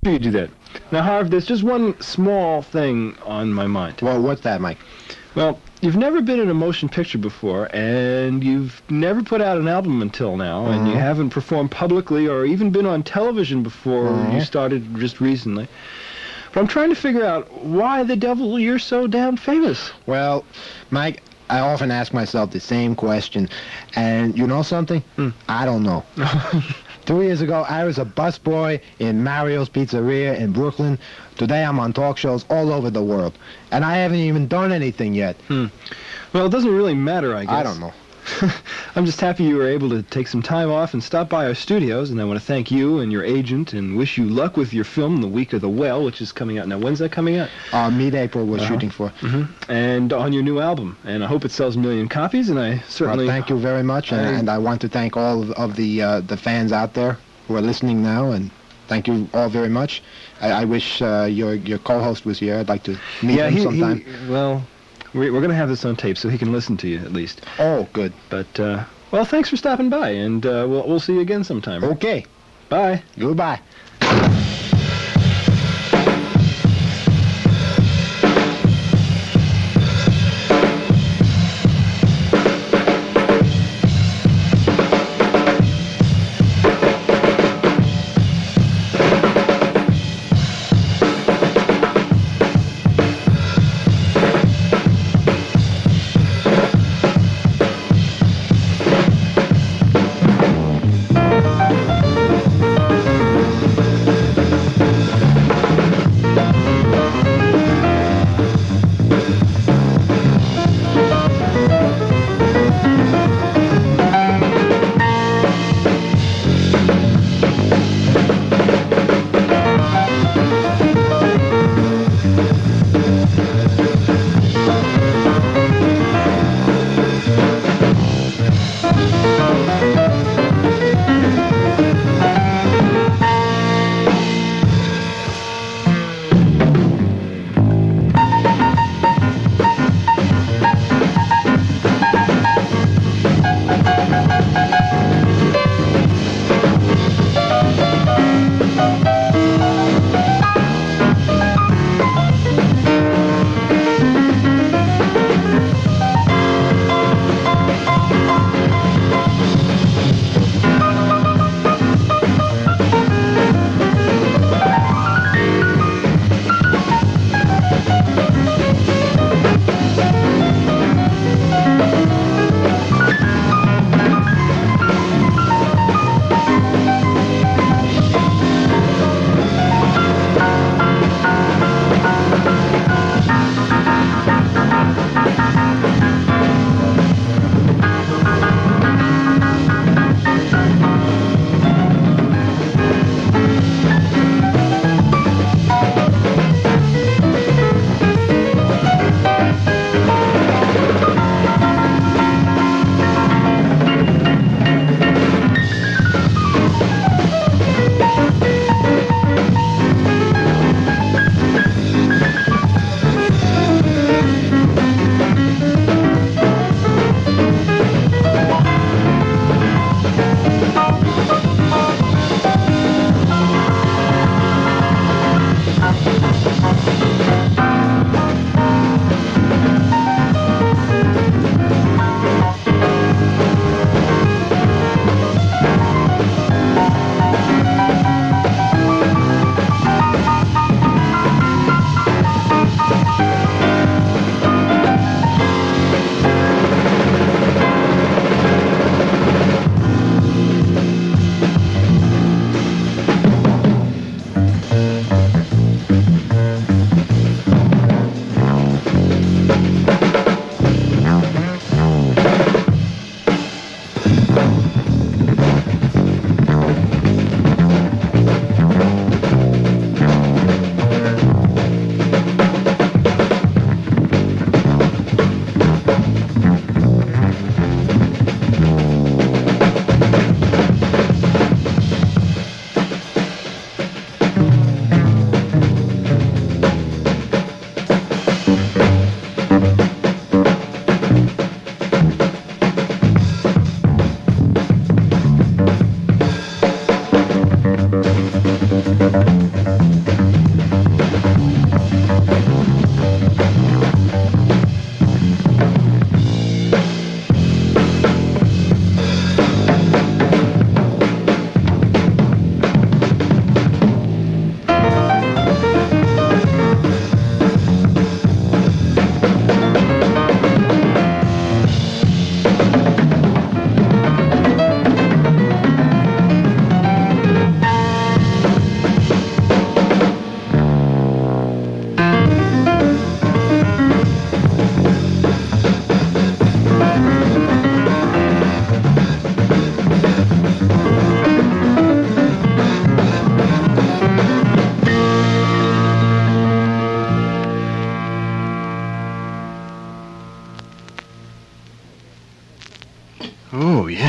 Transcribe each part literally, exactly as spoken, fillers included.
You do that. Now, Harv, there's just one small thing on my mind. Well, what's that, Mike? Well, you've never been in a motion picture before, and you've never put out an album until now, Mm-hmm. and you haven't performed publicly or even been on television before Mm-hmm. you started just recently. But I'm trying to figure out why the devil you're so damn famous. Well, Mike, I often ask myself the same question, and you know something? Hmm. I don't know. Two years ago, I was a busboy in Mario's Pizzeria in Brooklyn. Today, I'm on talk shows all over the world, and I haven't even done anything yet. Hmm. Well, it doesn't really matter, I guess. I don't know. I'm just happy you were able to take some time off and stop by our studios, and I want to thank you and your agent and wish you luck with your film, The Week of the Whale, which is coming out now. When's that coming out? Uh, mid-April we're Uh-huh. shooting for. Mm-hmm. And on your new album, and I hope it sells a million copies, and I certainly... Well, thank you very much, and, I- and I want to thank all of, of the uh, the fans out there who are listening now, and thank you all very much. I, I wish uh, your your co-host was here. I'd like to meet yeah, him he, sometime. he, well, we're, we're going to have this on tape so he can listen to you at least. Oh, good. But, uh, well, thanks for stopping by, and uh, we'll, we'll see you again sometime. Okay. Bye. Goodbye.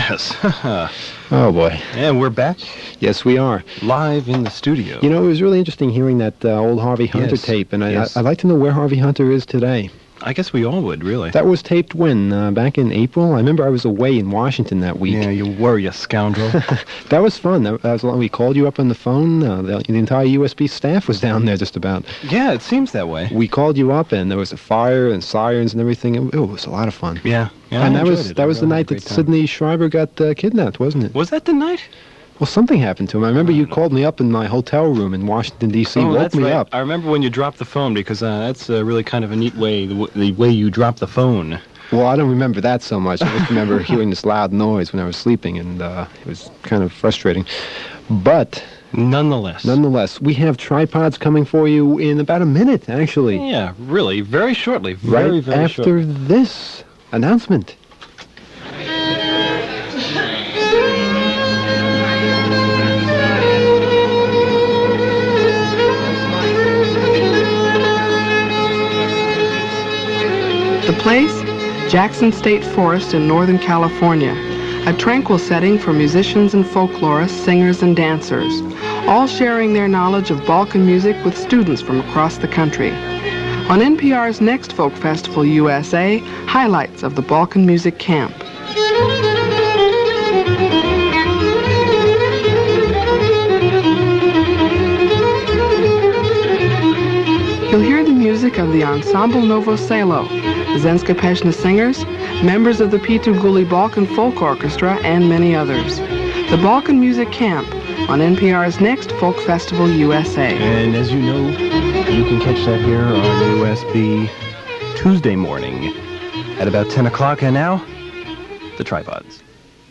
Yes. Oh, boy. And we're back Yes, we are. live in the studio. You know, it was really interesting hearing that uh, old Harvey Hunter Yes, tape, and I, yes. I, I'd like to know where Harvey Hunter is today. I guess we all would, really. That was taped when? Uh, back in April? I remember I was away in Washington that week. Yeah, you were, you scoundrel. That was fun. That, that was we called you up on the phone. Uh, the, the entire U S B staff was down there just about. Yeah, it seems that way. We called you up, and there was a fire and sirens and everything. It, it was a lot of fun. Yeah. yeah and I that was enjoyed it. that I was the really had night a that great time. Sidney Schreiber got uh, kidnapped, wasn't it? Was that the night? Well, something happened to him. I remember you called me up in my hotel room in Washington, D C, oh, woke that's me right. up. I remember when you dropped the phone, because uh, that's uh, really kind of a neat way, the, w- the way you drop the phone. Well, I don't remember that so much. I just remember hearing this loud noise when I was sleeping, and uh, it was kind of frustrating. But Nonetheless. nonetheless, we have tripods coming for you in about a minute, actually. Yeah, really, very shortly. Very, right very after shortly. this announcement. The place? Jackson State Forest in Northern California. A tranquil setting for musicians and folklorists, singers and dancers, all sharing their knowledge of Balkan music with students from across the country. On N P R's next Folk Festival U S A, highlights of the Balkan Music Camp. You'll hear the music of the Ensemble Novo Selo, the Zenska Peshna Singers, members of the Pitu Guli Balkan Folk Orchestra, and many others. The Balkan Music Camp on N P R's next Folk Festival U S A. And as you know, you can catch that here on U S B Tuesday morning at about ten o'clock. And now, the tripods.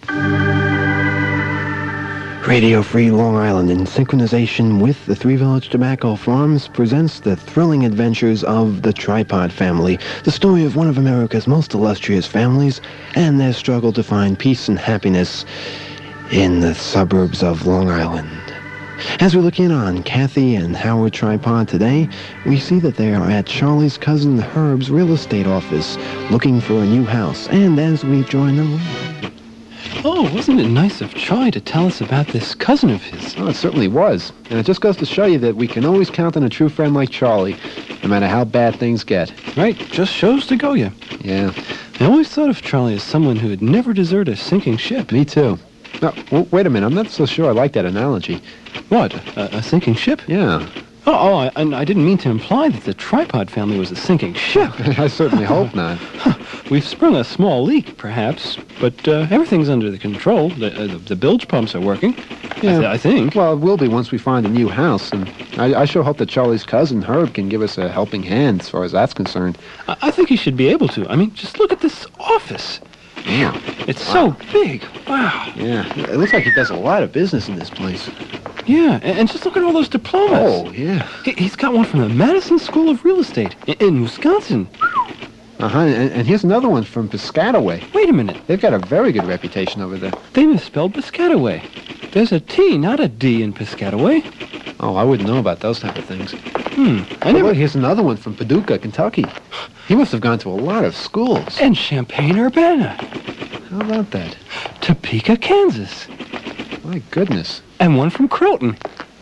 Radio Free Long Island, in synchronization with the Three Village Tobacco Farms, presents the thrilling adventures of the Tripod family, the story of one of America's most illustrious families and their struggle to find peace and happiness in the suburbs of Long Island. As we look in on Kathy and Howard Tripod today, we see that they are at Charlie's cousin Herb's real estate office looking for a new house, and as we join them... Oh, wasn't it nice of Charlie to tell us about this cousin of his? Oh, it certainly was. And it just goes to show you that we can always count on a true friend like Charlie, no matter how bad things get. Right, just shows to go you. Yeah, I always thought of Charlie as someone who would never desert a sinking ship. me too. No, w- wait a minute. I'm not so sure I like that analogy. What, a, a sinking ship? Yeah, Oh, oh I, and I didn't mean to imply that the Tripod family was a sinking ship. I certainly hope not. We've sprung a small leak, perhaps, but uh, everything's under the control. The, uh, the, the bilge pumps are working, I, th- I think. Well, it will be once we find a new house, and I, I sure hope that Charlie's cousin Herb can give us a helping hand as far as that's concerned. I, I think he should be able to. I mean, just look at this office. Yeah. It's so big. Wow. Yeah, it looks like he does a lot of business in this place. Yeah, and, and just look at all those diplomas. Oh, yeah. He, he's got one from the Madison School of Real Estate in, in Wisconsin. Uh-huh, and, and here's another one from Piscataway. Wait a minute. They've got a very good reputation over there. They misspelled Piscataway. There's a T, not a D in Piscataway. Oh, I wouldn't know about those type of things. Hmm. I Oh, never... look, here's another one from Paducah, Kentucky. He must have gone to a lot of schools. And Champaign-Urbana. How about that? Topeka, Kansas. My goodness. And one from Croton.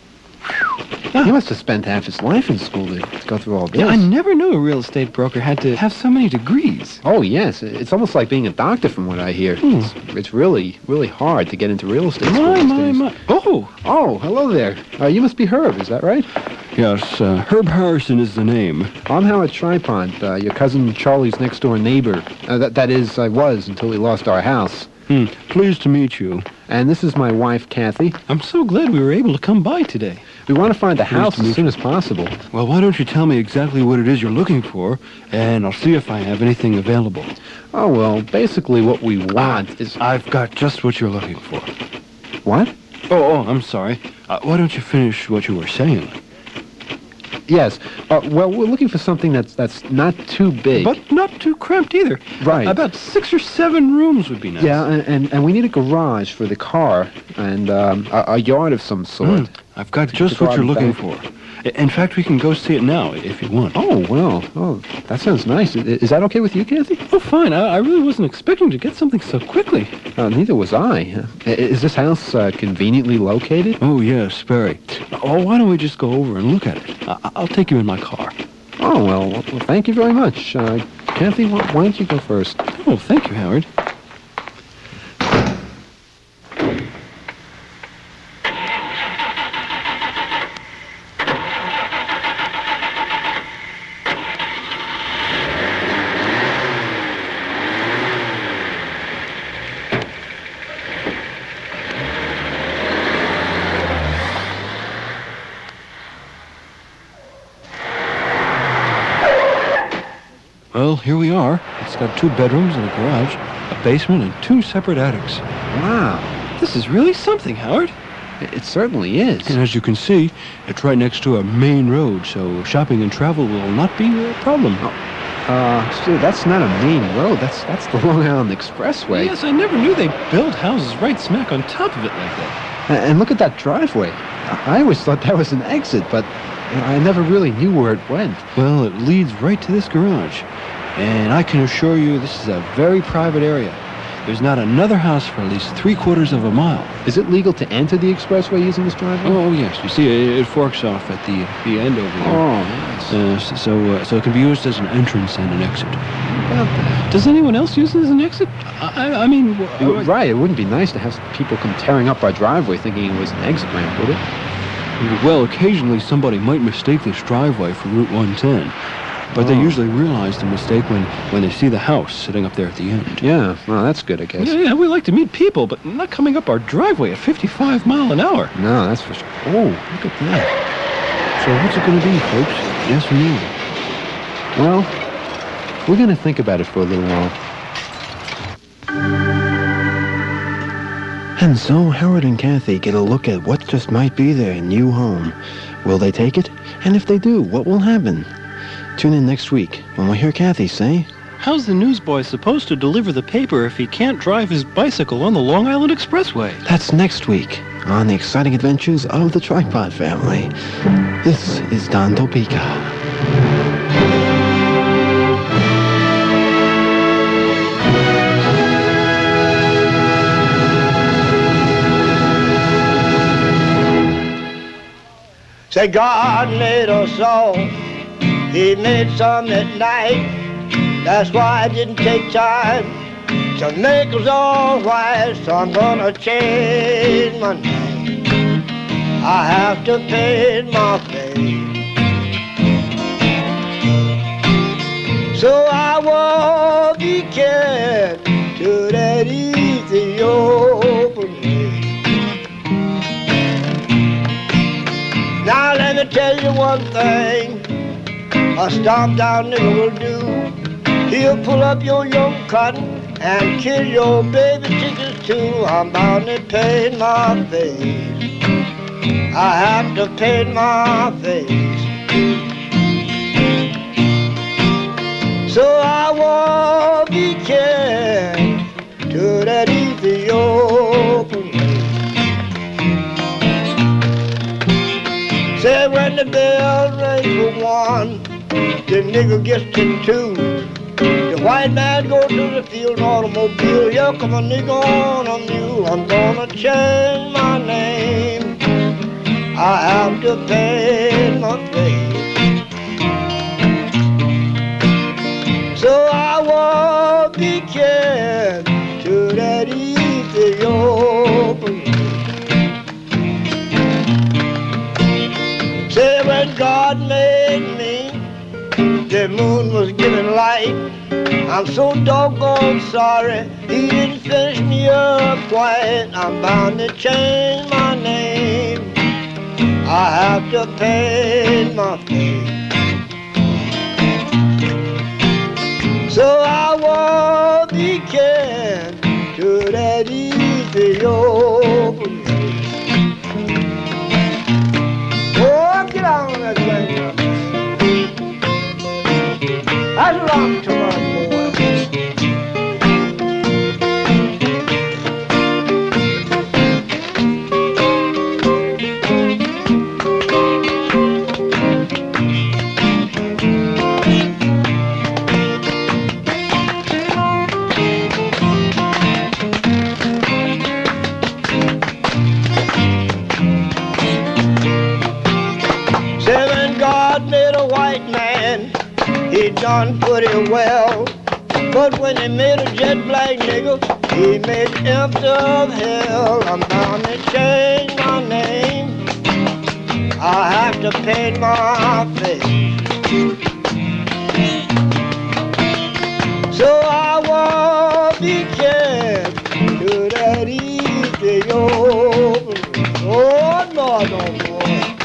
He must have spent half his life in school to, to go through all this. Yeah, I never knew a real estate broker had to have so many degrees. Oh, yes. It's almost like being a doctor from what I hear. Hmm. It's, it's really, really hard to get into real estate school My, these my, days. my. Oh, Oh, hello there. Uh, you must be Herb, is that right? yes, uh, Herb Harrison is the name. I'm Howard Tripod, uh, your cousin Charlie's next-door neighbor. Uh, that, that is, I was until we lost our house. Hmm. Pleased to meet you. And this is my wife, Kathy. I'm so glad we were able to come by today. We want to find a house to meet as soon as possible. Well, why don't you tell me exactly what it is you're looking for, and I'll see if I have anything available. Oh, well, basically what we want is... I've got just what you're looking for. What? Oh, oh, I'm sorry. Uh, why don't you finish what you were saying? Yes. Uh, well, we're looking for something that's that's not too big. But not too cramped either. Right. About six or seven rooms would be nice. Yeah, and, and, and we need a garage for the car and um, a, a yard of some sort. Mm. I've got just what you're looking for. In fact, we can go see it now, if you want. Oh, well, oh, that sounds nice. Is that okay with you, Kathy? Oh, fine. I, I really wasn't expecting to get something so quickly. Uh, neither was I. Is this house uh, conveniently located? Oh, yes, very. Oh, why don't we just go over and look at it? I- I'll take you in my car. Oh, well, well thank you very much. Uh, Kathy, why, why don't you go first? Oh, thank you, Howard. Well, here we are. It's got two bedrooms and a garage, a basement, and two separate attics. Wow. This is really something, Howard. It, it certainly is. And as you can see, it's right next to a main road, so shopping and travel will not be a problem. Oh, uh, see, that's not a main road. That's that's the Long Island Expressway. Yes, I never knew they built houses right smack on top of it like that. And, and look at that driveway. I, I always thought that was an exit, but I never really knew where it went. Well, it leads right to this garage. And I can assure you this is a very private area. There's not another house for at least three quarters of a mile. Is it legal to enter the expressway using this driveway? Oh, yes. You see, it, it forks off at the the end over there. Oh, nice. Uh, so, uh, so it can be used as an entrance and an exit. How about that? Does anyone else use it as an exit? I, I, I mean... It would- right, it wouldn't be nice to have people come tearing up our driveway thinking it was an exit ramp, would it? Well, occasionally somebody might mistake this driveway for Route one ten. But Oh. they usually realize the mistake when, when they see the house sitting up there at the end. Yeah, well, that's good, I guess. Yeah, yeah, we like to meet people, but not coming up our driveway at fifty-five mile an hour. No, that's for sure. Oh, look at that. So what's it going to be, folks? Yes or no? Well, we're going to think about it for a little while. And so Howard and Kathy get a look at what just might be their new home. Will they take it? And if they do, what will happen? Tune in next week when we hear Kathy say, How's the newsboy supposed to deliver the paper if he can't drive his bicycle on the Long Island Expressway? that's next week on the exciting adventures of the Tripod family. This is Don Topeka. Say God made us all. He made some at night. That's why I didn't take time to make us all white. So I'm gonna change my name. I have to paint my face. So I won't be carried to that Ethiopian way. Now let me tell you one thing a stomped down nigger will do. He'll pull up your young cotton and kill your baby chickens too. I'm bound to paint my face. I have to paint my face. So I won't be carried to that Ethiopian way. Say when the bell rings for one, the nigger gets to two. The white man goes to the field in automobile. Here come a nigger on a mule. I'm gonna change my name. I have to paint my face. So I won't be carried to that Ethiopian. Say when God made me, the moon was giving light. I'm so doggone sorry he didn't finish me up quite. I'm bound to change my name. I have to paint my face. So I won't be carried to that Ethiopian. Oh, get on that thing. That's wrong to my boy. done pretty well. But when they made a jet black nigga, he made the imps of hell. I'm bound to change my name. I have to paint my face. So I won't be cared to that easy old. Oh, no, no, no.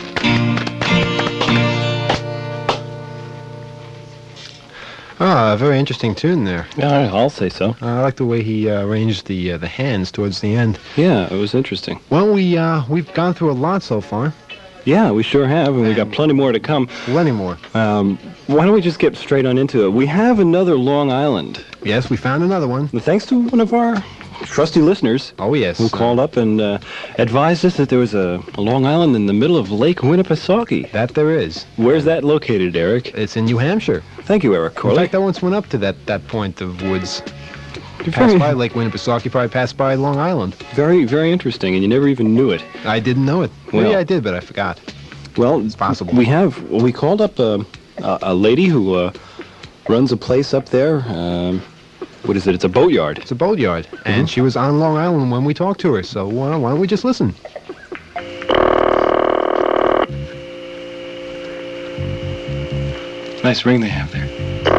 Ah, a very interesting tune there. Yeah, I'll say so. Uh, I like the way he uh, arranged the uh, the hands towards the end. Yeah, it was interesting. Well, we uh, we've gone through a lot so far. Yeah, we sure have, and we got plenty more to come. Plenty more. Um, why don't we just get straight on into it? We have another Long Island. Yes, we found another one. Thanks to one of our trusty listeners. Oh, yes. Who called up and uh, advised us that there was a, a Long Island in the middle of Lake Winnipesaukee. That there is. Where's that located, Eric? It's in New Hampshire. Thank you, Eric Corley. In fact, I once went up to that, that point of woods. You very, passed by Lake Winnipesaukee, probably passed by Long Island. Very, very interesting, and you never even knew it. I didn't know it. Well, Maybe I did, but I forgot. Well, it's possible. We have, well, we called up a, a, a lady who uh, runs a place up there. Um, what is it? It's a boatyard. It's a boatyard. Mm-hmm. And she was on Long Island when we talked to her, so uh, why don't we just listen? Nice ring they have there.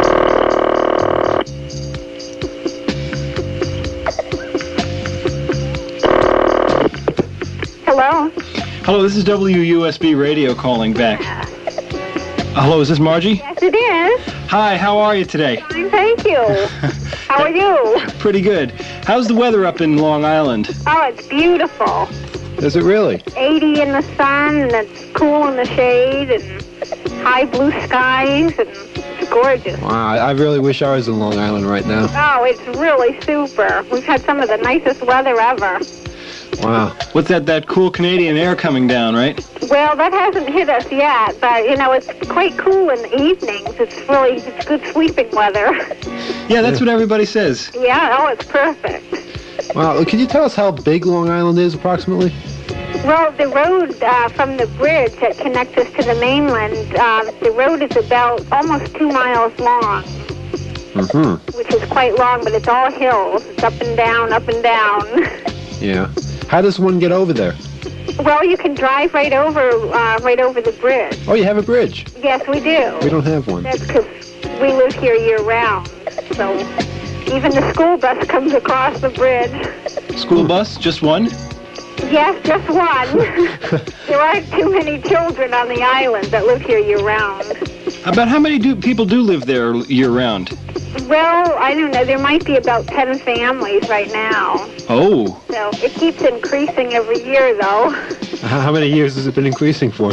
Hello? Hello, this is W U S B Radio calling back. Uh, hello, is this Margie? Yes, it is. Hi, how are you today? Fine, thank you. How are you? Pretty good. How's the weather up in Long Island? Oh, it's beautiful. Is it really? eighty in the sun, and it's cool in the shade, and high blue skies, and it's gorgeous. Wow, I really wish I was in Long Island right now. Oh, it's really super. We've had some of the nicest weather ever. Wow. What's that, that cool Canadian air coming down, right? Well, that hasn't hit us yet, but, you know, it's quite cool in the evenings. It's really, it's good sleeping weather. Yeah, that's what everybody says. Yeah, oh, it's perfect. Wow, can you tell us how big Long Island is, approximately? Well, the road uh, from the bridge that connects us to the mainland, uh, the road is about almost two miles long, mm-hmm. which is quite long, but it's all hills. It's up and down, up and down. Yeah. How does one get over there? Well, you can drive right over, uh, right over the bridge. Oh, you have a bridge? Yes, we do. We don't have one. That's because we live here year-round, so even the school bus comes across the bridge. School bus? Just one? Yes, just one. There aren't too many children on the island that live here year-round. About how many do people do live there year-round? Well, I don't know. There might be about ten families right now. Oh. So it keeps increasing every year, though. How many years has it been increasing for?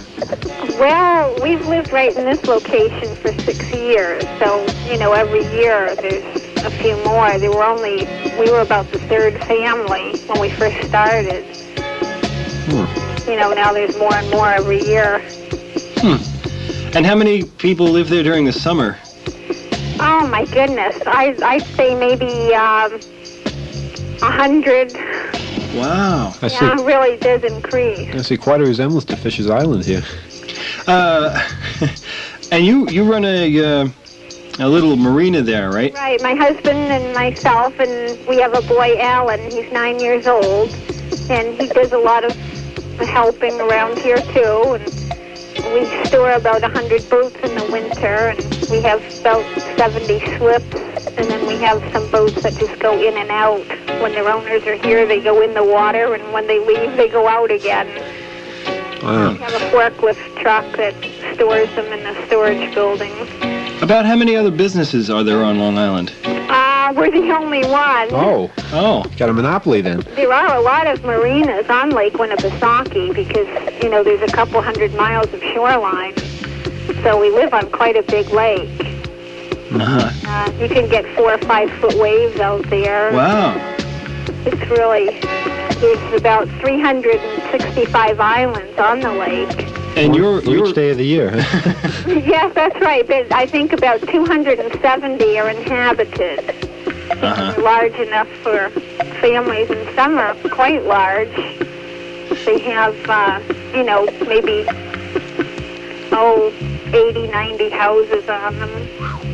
Well, we've lived right in this location for six years. So, you know, every year there's a few more. There were only, we were about the third family when we first started. Hmm. You know, now there's more and more every year. Hmm. And how many people live there during the summer? Oh, my goodness. I, I'd say maybe um, a hundred. Wow. I see. Yeah, it really does increase. I see quite a resemblance to Fisher's Island here. Uh, and you, you run a, uh, a little marina there, right? Right. My husband and myself, and we have a boy, Alan. He's nine years old, and he does a lot of helping around here, too. And we store about one hundred boats in the winter, and we have about seventy slips, and then we have some boats that just go in and out. When their owners are here, they go in the water, and when they leave, they go out again. Wow. We have a forklift truck that stores them in the storage buildings. About how many other businesses are there on Long Island? Uh, we're the only one. Oh. Oh. Got a monopoly then. There are a lot of marinas on Lake Winnipesaukee because, you know, there's a couple hundred miles of shoreline. So we live on quite a big lake. Uh-huh. Uh, you can get four or five foot waves out there. Wow. It's really, there's about three hundred sixty-five islands on the lake. And you're, For you're each day of the year. Huh? Yes, that's right. But I think about two hundred seventy are inhabited. Uh-huh. They're large enough for families, and some are quite large. They have, uh, you know, maybe, oh, eighty, ninety houses on them.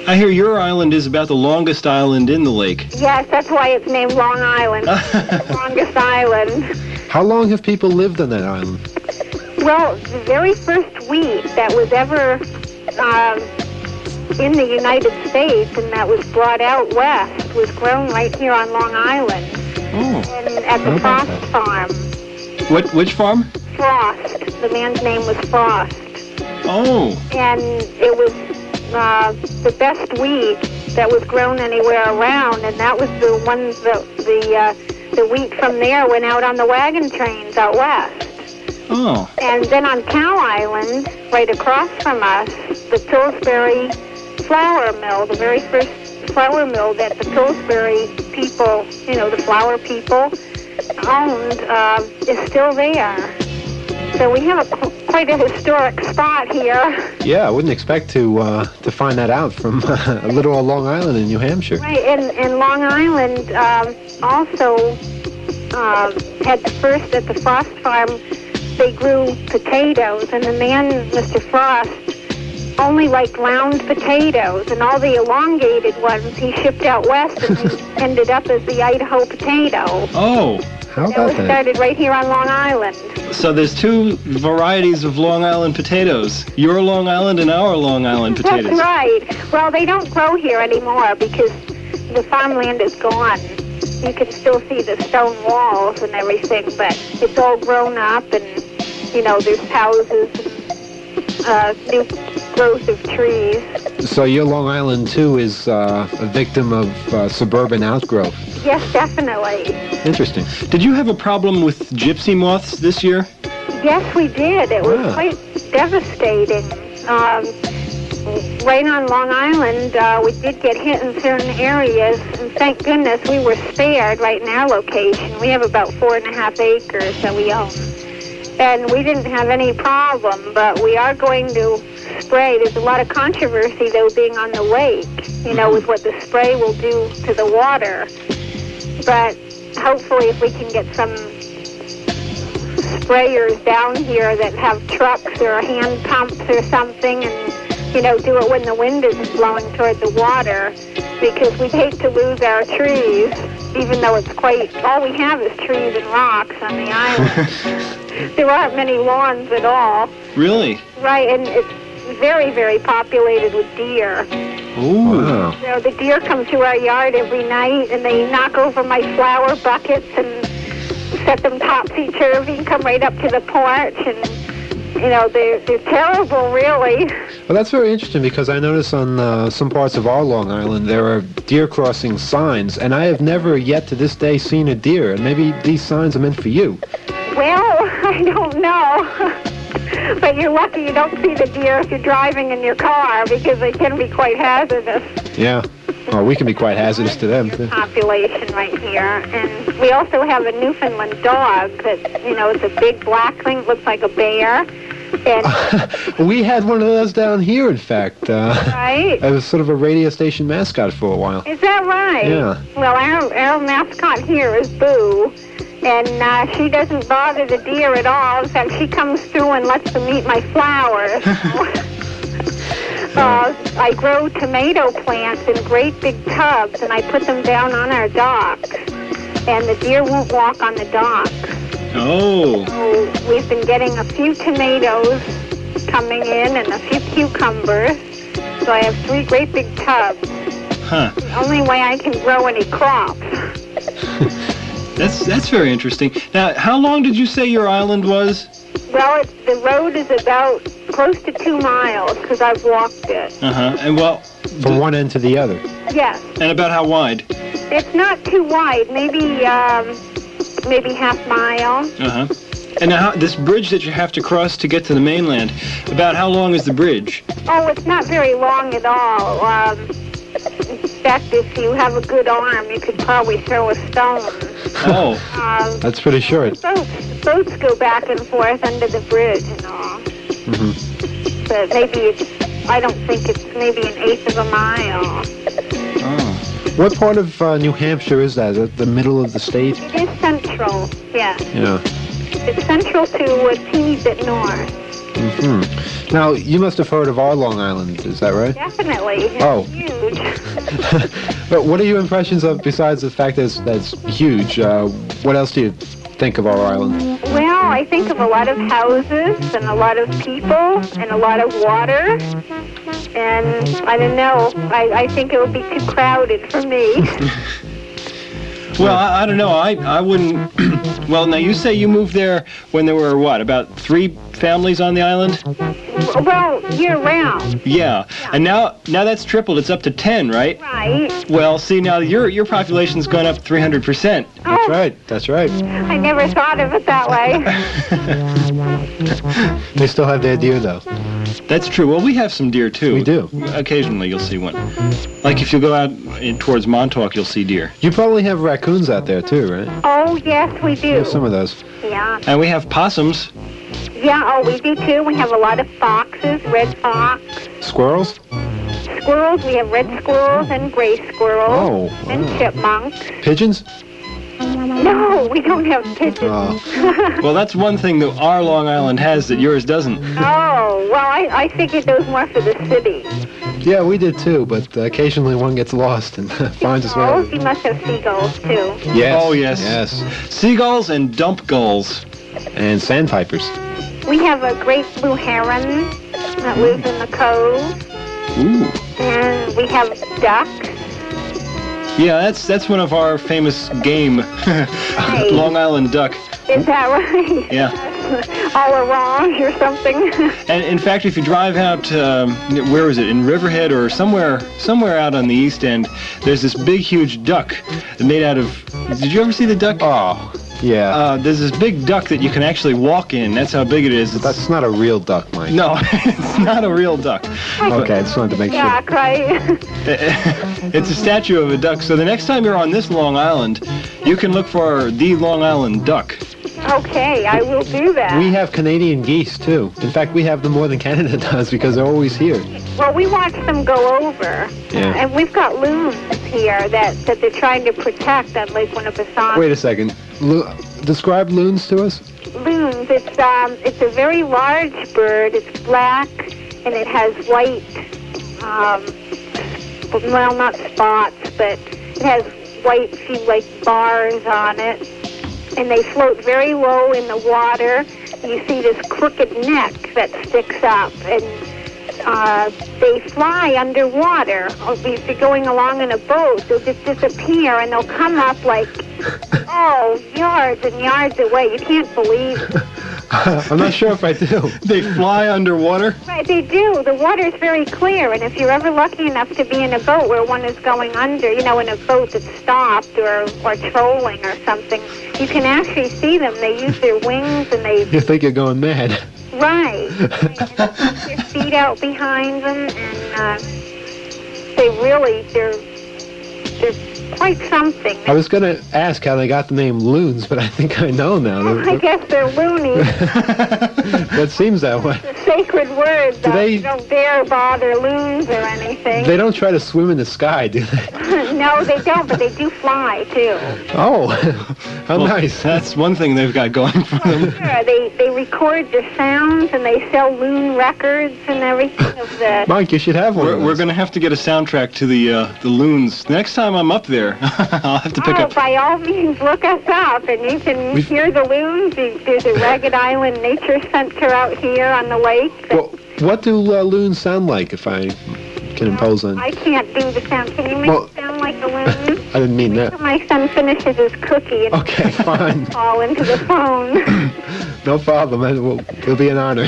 I hear your island is about the longest island in the lake. Yes, that's why it's named Long Island. Longest island. How long have people lived on that island? Well, the very first wheat that was ever um, in the United States and that was brought out west was grown right here on Long Island. Oh. And at the Frost Farm. What? Which farm? Frost. The man's name was Frost. Oh. And it was uh, the best wheat that was grown anywhere around, and that was the ones that the uh, the wheat from there went out on the wagon trains out west. Oh. And then on Cow Island, right across from us, the Pillsbury flour mill, the very first flour mill that the Pillsbury people, you know, the flour people owned, uh, is still there. So we have a, quite a historic spot here. Yeah, I wouldn't expect to uh, to find that out from uh, little old Long Island in New Hampshire. Right, and, and Long Island um, also uh, had the first, at the Frost Farm, they grew potatoes, and the man, Mister Frost, only liked round potatoes, and all the elongated ones he shipped out west, and they ended up as the Idaho potato. Oh. How That about was that? started right here on Long Island. So there's two varieties of Long Island potatoes. Your Long Island and our Long Island potatoes. That's right. Well, they don't grow here anymore because the farmland is gone. You can still see the stone walls and everything, but it's all grown up, and, you know, there's houses and uh, new growth of trees. So your Long Island, too, is uh, a victim of uh, suburban outgrowth. Yes, definitely. Interesting. Did you have a problem with gypsy moths this year? Yes, we did. It was Wow. quite devastating. Um, right on Long Island, uh, we did get hit in certain areas, and thank goodness we were spared right in our location. We have about four and a half acres that we own. And we didn't have any problem, but we are going to spray. There's a lot of controversy, though, being on the lake, you know, with what the spray will do to the water. But hopefully if we can get some sprayers down here that have trucks or hand pumps or something, and, you know, do it when the wind is blowing toward the water, because we'd hate to lose our trees, even though it's quite, all we have is trees and rocks on the island. There aren't many lawns at all. Really? Right, and it's very, very populated with deer. Ooh. Wow. You know, the deer come to our yard every night, and they knock over my flower buckets and set them topsy-turvy and come right up to the porch, and, you know, they're, they're terrible, really. Well, that's very interesting, because I notice on uh, some parts of our Long Island there are deer crossing signs, and I have never yet to this day seen a deer, and maybe these signs are meant for you. Well, I don't know. But you're lucky you don't see the deer if you're driving in your car, because they can be quite hazardous. Yeah. Well, we can be quite hazardous to them, too. Population right here. And we also have a Newfoundland dog that, you know, it's a big black thing, looks like a bear. And We had one of those down here, in fact. Uh, right? it was sort of a radio station mascot for a while. Is that right? Yeah. Well, our, our mascot here is Boo. And uh, she doesn't bother the deer at all. In fact, she comes through and lets them eat my flowers. uh, I grow tomato plants in great big tubs, and I put them down on our docks. And the deer won't walk on the docks. Oh. So we've been getting a few tomatoes coming in and a few cucumbers. So I have three great big tubs. Huh. The only way I can grow any crops. That's that's very interesting. Now, how long did you say your island was? Well, it's, the road is about close to two miles because I've walked it. Uh-huh. And well, From one end to the other. Yes, and about how wide? it's not too wide. Maybe um, maybe half mile. Uh-huh. And now, how, this bridge that you have to cross to get to the mainland, about how long is the bridge? Oh, it's not very long at all. Um, in fact, if you have a good arm, you could probably throw a stone. Oh. Um, That's pretty short. boats, boats go back and forth under the bridge and all. Mm-hmm. But maybe it's, I don't think it's maybe an eighth of a mile. Oh. What part of uh, New Hampshire is that? Is that the middle of the state? It is central, yes. Yeah. It's central to a teeny bit north. Hmm. Now, you must have heard of our Long Island, is that right? Definitely. It's Oh. huge. But what are your impressions of, besides the fact that it's, that it's huge, uh, what else do you think of our island? Well, I think of a lot of houses and a lot of people and a lot of water. And I don't know. I, I think it would be too crowded for me. Well, I, I don't know. I, I wouldn't... Well, now you say you moved there when there were, what, about three families on the island? Well, year round. Yeah. And now now that's tripled. It's up to ten, right? Right. Well, see, now your your population's gone up three hundred percent. That's right, that's right. I never thought of it that way. They still have their deer, though. That's true. Well, we have some deer, too. We do. Occasionally you'll see one. Like if you go out in, towards Montauk, you'll see deer. You probably have raccoons out there, too, right? Oh, yes, we We do. have some of those. Yeah. And we have possums. Yeah, oh, we do too. We have a lot of foxes, red fox. Squirrels? Squirrels, we have red squirrels and gray squirrels. Oh, And wow. chipmunks. Pigeons? No, we don't have pigeons. Oh. Well, that's one thing that our Long Island has that yours doesn't. Oh, well, I, I figured those more for the city. Yeah, we did, too, but uh, occasionally one gets lost and finds its Oh, way. you must have seagulls too. Yes. Oh, yes. Yes. Seagulls and dump gulls. And sandpipers. We have a great blue heron that lives in the cove. Ooh. And we have ducks. Yeah, that's that's one of our famous game, Long Island duck. Is that right? Yeah. All orange or something. And in fact, if you drive out, um, where was it, in Riverhead or somewhere, somewhere out on the East End, there's this big, huge duck made out of. Did you ever see the duck? Oh, yeah. Uh, there's this big duck that you can actually walk in. That's how big it is. It's, That's not a real duck, Mike. no, it's not a real duck. Okay, I just wanted to make sure. Yeah, right. It's a statue of a duck. So the next time you're on this Long Island, you can look for the Long Island duck. Okay, I will do that. We have Canadian geese, too. In fact, we have them more than Canada does because they're always here. Well, we watch them go over. Yeah. And we've got loons here that, that they're trying to protect on Lake Winnipesaukee. Wait a second. Lo- describe loons to us. Loons, it's, um, it's a very large bird. It's black, and it has white, um, well, not spots, but it has white, few, like, bars on it. And they float very low in the water. You see this crooked neck that sticks up, and uh, they fly underwater. Or if you're going along in a boat, they'll just disappear, and they'll come up like, oh, yards and yards away. You can't believe it. I'm not sure if I do. They fly underwater? Right, they do. The water's very clear, and if you're ever lucky enough to be in a boat where one is going under, you know, in a boat that's stopped or, or trolling or something, you can actually see them. They use their wings, and they... You think you're going mad. Right. right. And they put their feet out behind them, and uh, they really, they're, they're quite something. I was going to ask how they got the name loons, but I think I know now. Oh, I guess they're loony. That seems that way. The sacred words. Do uh, they- You don't dare bother loons or anything. They don't try to swim in the sky, do they? No, they don't, but they do fly, too. Oh, how Well, nice. That's one thing they've got going for them. Sure, they, they record their sounds, and they sell loon records and everything of the... Mike, you should have one We're, of we're those. going to have to get a soundtrack to the uh, the loons. Next time I'm up there, I'll have to pick Oh, up. by all means, look us up, and you can We've- hear the loons. There's a Ragged Island Nature Center out here on the lake. Well, what do uh, loons sound like, if I can impose on... I can't do the sound. Can you make Well- it sound like a loon? I didn't mean that. My son finishes his cookie and Okay, fine. fall into the phone. No problem. It will, it'll be an honor.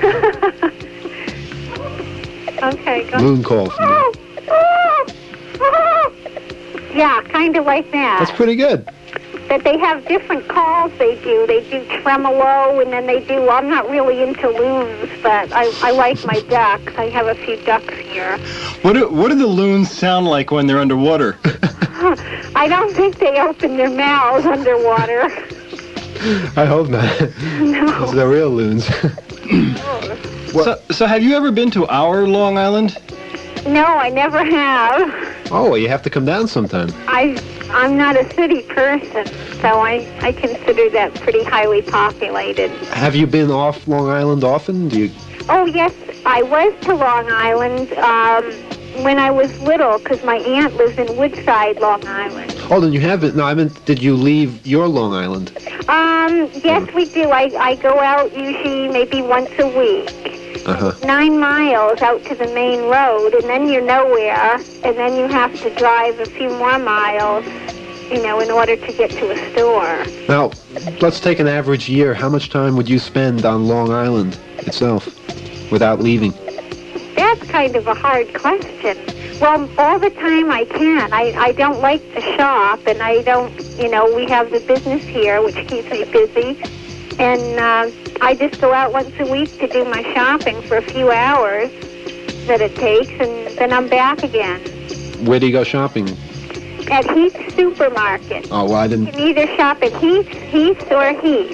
Okay, go. Loon call from me. Oh, oh, oh. Yeah, kind of like that. That's pretty good. But they have different calls they do. They do tremolo, and then they do, I'm not really into loons, but I, I like my ducks. I have a few ducks here. What do, what do the loons sound like when they're underwater? I don't think they open their mouths underwater. I hope not. No. Those are real loons. So, so have you ever been to our Long Island? No, I never have. Oh, well, you have to come down sometime. I, I'm not a city person. So I, I consider that pretty highly populated. Have you been off Long Island often? Do you? Oh, yes, I was to Long Island um, when I was little, because my aunt lives in Woodside, Long Island. Oh, then you haven't. No, I meant, did you leave your Long Island? Um, yes, we do. I, I go out usually maybe once a week. Uh-huh. Nine miles out to the main road, and then you're nowhere, and then you have to drive a few more miles, you know, in order to get to a store. Now, let's take an average year. How much time would you spend on Long Island itself without leaving? That's kind of a hard question. Well, all the time I can. I, I don't like to shop, and I don't, you know, we have the business here, which keeps me busy. And uh, I just go out once a week to do my shopping for a few hours that it takes, and then I'm back again. Where do you go shopping? At Heath's Supermarket. Oh, well, I You didn't... can either shop at Heath's, Heath's, or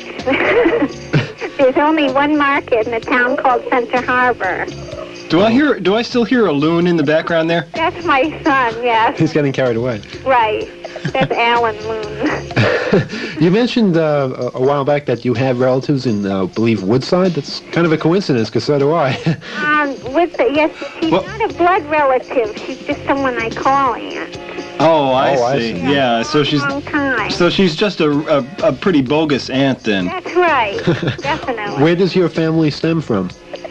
Heath's. There's only one market in a town called Center Harbor. Do I hear? Do I still hear a loon in the background there? That's my son, yes. He's getting carried away. Right. That's Alan Loon. You mentioned uh, a while back that you have relatives in, uh, I believe, Woodside. That's kind of a coincidence, because so do I. um, with the, yes, she's Well- not a blood relative. She's just someone I call aunt. Oh, I Oh, I see. see. Yeah, so she's Long time. so she's just a, a, a pretty bogus aunt then. That's right. Definitely. Where does your family stem from?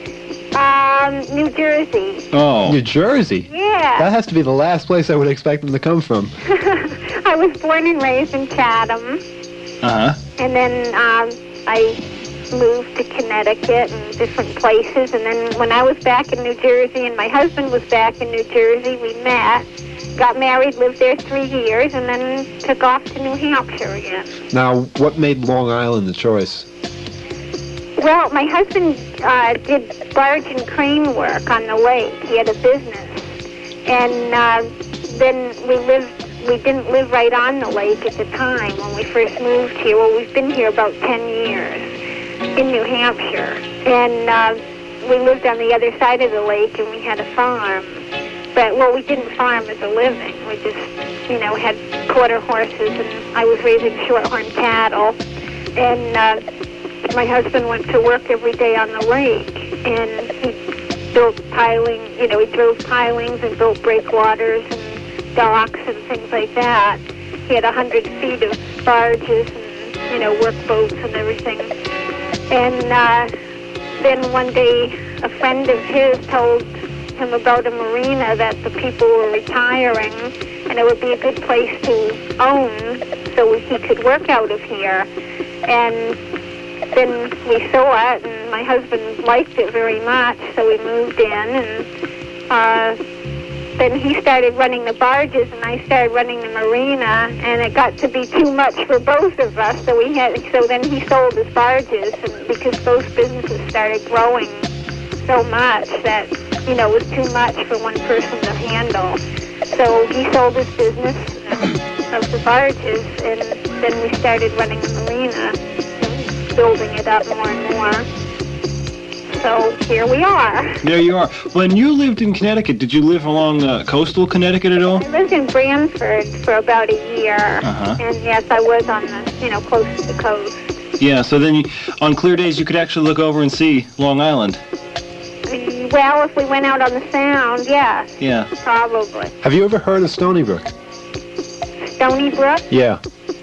Um, New Jersey. Oh, New Jersey. Yeah. That has to be the last place I would expect them to come from. I was born and raised in Chatham, uh huh. and then um, I moved to Connecticut and different places. And then when I was back in New Jersey and my husband was back in New Jersey, we met, got married, lived there three years, and then took off to New Hampshire again. Now, what made Long Island the choice? Well, my husband uh, did barge and crane work on the lake. He had a business. And uh, then we lived, we didn't live right on the lake at the time when we first moved here. Well, we've been here about ten years in New Hampshire. And uh, we lived on the other side of the lake, and we had a farm. But, well, we didn't farm as a living. We just, you know, had quarter horses, and I was raising shorthorn cattle. And uh, my husband went to work every day on the lake, and he built piling, you know, he drove pilings and built breakwaters and docks and things like that. He had a hundred feet of barges and, you know, workboats and everything. And uh, then one day, a friend of his told him about a marina that the people were retiring, and it would be a good place to own so he could work out of here. And then we saw it, and my husband liked it very much, so we moved in, and uh, then he started running the barges, and I started running the marina, and it got to be too much for both of us, so we had, so then he sold his barges, and because both businesses started growing so much that, you know, it was too much for one person to handle. So he sold his business of the barges, and then we started running the marina, building it up more and more. So here we are. There you are. When you lived in Connecticut, did you live along uh, coastal Connecticut at all? I lived in Branford for about a year, Uh-huh. and yes, I was on the, you know, close to the coast. Yeah, so then you, on clear days you could actually look over and see Long Island. Well, if we went out on the Sound, yes, Yeah. probably. Have you ever heard of Stony Brook? Stony Brook? Yeah.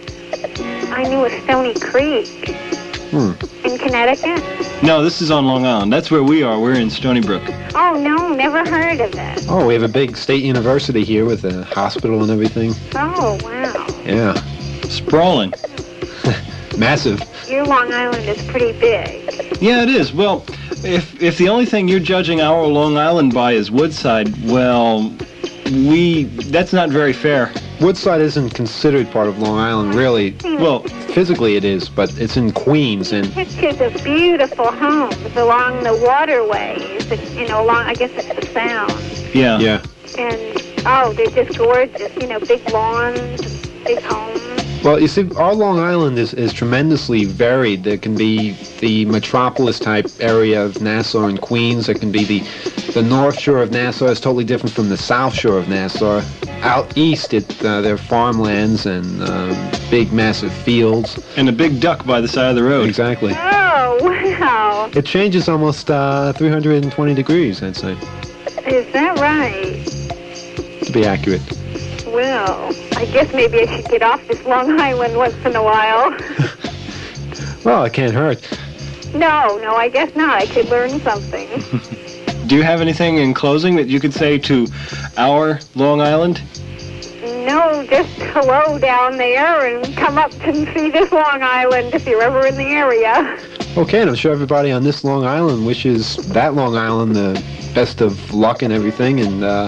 I knew a Stony Creek. Hmm. In Connecticut? No, this is on Long Island. That's where we are. We're in Stony Brook. Oh, no, never heard of it. Oh, we have a big state university here with a hospital and everything. Oh, wow. Yeah. Sprawling. Massive. Your Long Island is pretty big. Yeah, it is. Well, if if the only thing you're judging our Long Island by is Woodside, well, we that's not very fair. Woodside isn't considered part of Long Island, really. Well, physically it is, but it's in Queens, and Pictures of beautiful homes along the waterways, and, you know, along, I guess it's the Sound. yeah. yeah. And, oh, they're just gorgeous, you know, big lawns, big homes. Well, you see, our Long Island is, is tremendously varied. There can be the metropolis-type area of Nassau and Queens. There can be the, the North Shore of Nassau. It's totally different from the South Shore of Nassau. Out east, it uh, there are farmlands and um, big, massive fields. And a big duck by the side of the road. Exactly. Oh, wow. It changes almost uh, three hundred twenty degrees, I'd say, Is that right? to be accurate. Well, I guess maybe I should get off this Long Island once in a while. Well, it can't hurt. No, no, I guess not. I could learn something. Do you have anything in closing that you could say to our Long Island? No, just hello down there and come up and see this Long Island if you're ever in the area. Okay, and I'm sure everybody on this Long Island wishes that Long Island the best of luck and everything, and uh,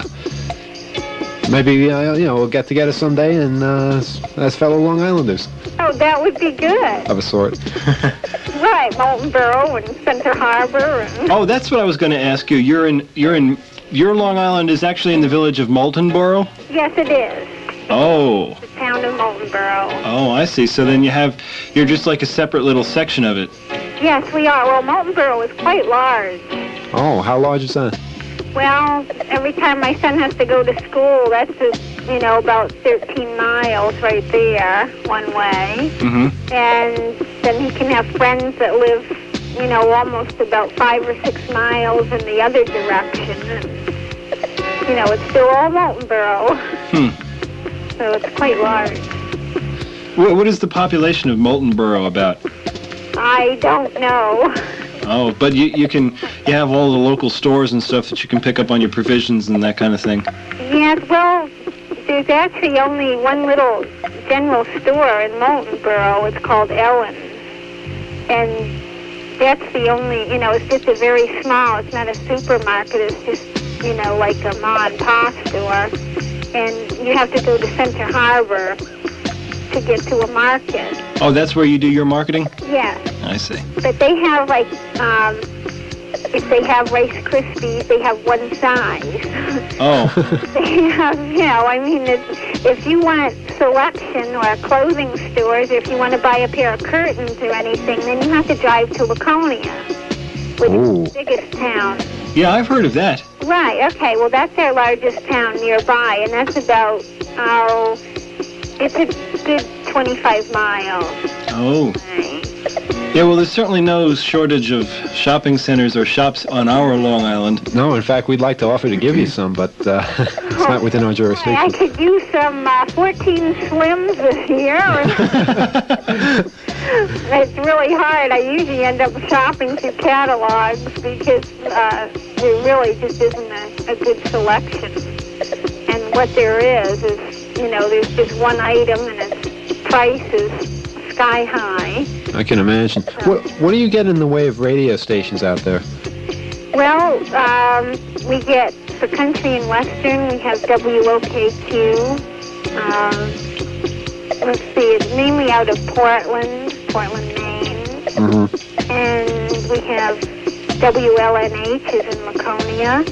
maybe uh, you know we'll get together someday and uh, as fellow Long Islanders Oh, that would be good. of a sort. Right, Moultonboro and Center Harbor. And Oh, that's what I was going to ask you. You're in, you're in, your Long Island is actually in the village of Moultonboro? yes, it is. Oh, The town of Moultonboro. oh, I see. So then you have, you're just like a separate little section of it. Yes, we are. Well, Moultonboro is quite large. Oh, how large is that? Well, every time my son has to go to school, that's, just, you know, about thirteen miles right there, one way. Mm-hmm. And then he can have friends that live, you know, almost about five or six miles in the other direction. And, you know, it's still all Moultonboro. Hmm. So it's quite large. What, what is the population of Moultonboro about? I don't know. Oh, but you, you can, you have all the local stores and stuff that you can pick up on your provisions and that kind of thing. Yes, well, there's actually only one little general store in Moultonboro. It's called Ellen's. And that's the only, you know, it's just a very small, it's not a supermarket, it's just, you know, like a ma and pa store. And you have to go to Center Harbor to get to a market. Oh, that's where you do your marketing? Yes. I see. But they have, like, um, if they have Rice Krispies, they have one size. Oh. They have, you know, I mean, if, if you want selection or clothing stores, or if you want to buy a pair of curtains or anything, then you have to drive to Laconia, which Ooh. is the biggest town. Yeah, I've heard of that. Right, okay, well, that's our largest town nearby, and that's about, oh, it's a good twenty-five miles. Oh. Right. Yeah, well, there's certainly no shortage of shopping centers or shops on our Long Island. No, in fact, we'd like to offer to give you some, but uh, it's not within our I jurisdiction. could use some uh, fourteen Slims this year. It's really hard. I usually end up shopping through catalogs because uh, there really just isn't a, a good selection. And what there is is, you know, there's just one item and its price is sky high. I can imagine. What, what do you get in the way of radio stations out there? Well, um, we get, for country and western, we have W O K Q. Um, let's see, it's mainly out of Portland, Portland, Maine. Mm-hmm. And we have W L N H is in Laconia.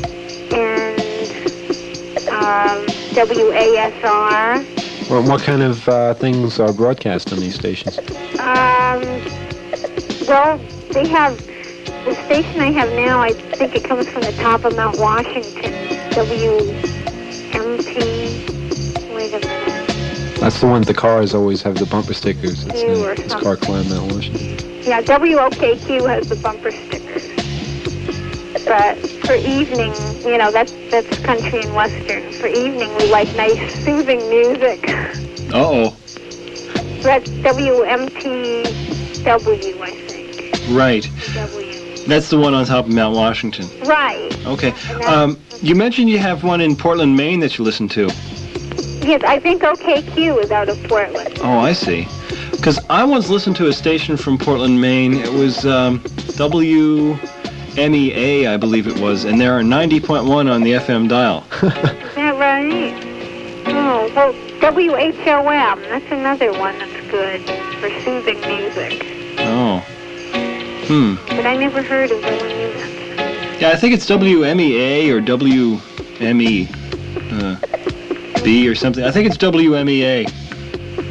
And um, W A S R. Well, what kind of uh, things are broadcast on these stations? Um, well, they have, the station I have now, I think it comes from the top of Mount Washington, W M P, wait a minute. That's the one the cars always have the bumper stickers. It's, Q uh, or it's something. car climb Mount Washington. Yeah, W O K Q has the bumper stickers. But for evening, you know, that's, that's country and western. For evening, we like nice, soothing music. Uh-oh. That's W M P W, I think. Right. W. That's the one on top of Mount Washington. Right. Okay. And that's- Um, you mentioned you have one in Portland, Maine that you listen to. Yes, I think O K Q is out of Portland. Oh, I see. Because I once listened to a station from Portland, Maine. It was um, W M E A, I believe it was, and there are ninety point one on the F M dial. Is that right? Oh, well, W H O M, that's another one that's good for soothing music. Oh. Hmm. But I never heard of the one you mentioned. Yeah, I think it's W M E A or W M E uh, B or something. I think it's W M E A. No,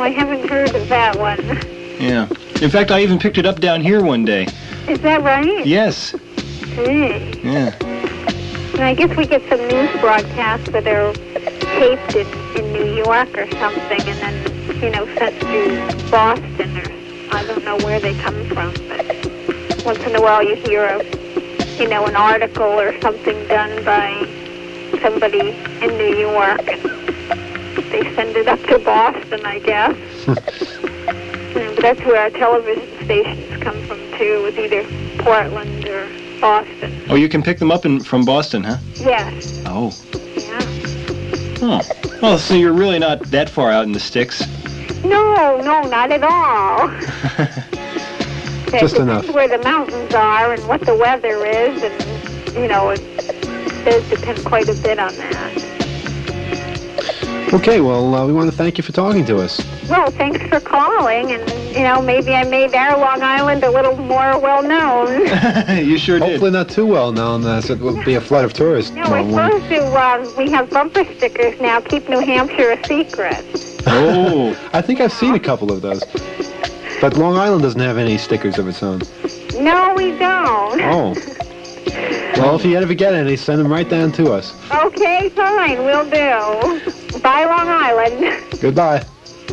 I haven't heard of that one. Yeah. In fact, I even picked it up down here one day. Is that right? Yes. Hey. Yeah. And I guess we get some news broadcasts that are taped in, in New York or something, and then, you know, sent to Boston, or I don't know where they come from, but once in a while you hear of, you know, an article or something done by somebody in New York, and they send it up to Boston, I guess. And that's where our television stations come from, too, with either Portland or Boston. Oh, you can pick them up in, from Boston, huh? Yes. Oh. Yeah. Oh. Well, so you're really not that far out in the sticks. No, no, not at all. Just it enough. depends where the mountains are and what the weather is, and, you know, it does depend quite a bit on that. Okay, well, uh, we want to thank you for talking to us. Well, thanks for calling, and, you know, maybe I made our Long Island a little more well-known. You sure did. Hopefully not too well known, uh, so it will be a flood of tourists. No, we're supposed to, um, we have bumper stickers now, keep New Hampshire a secret. Oh. I think I've seen a couple of those. But Long Island doesn't have any stickers of its own. No, we don't. Oh. Well, if you ever get any, send them right down to us. Okay, fine, we'll do. Bye, Long Island. Goodbye.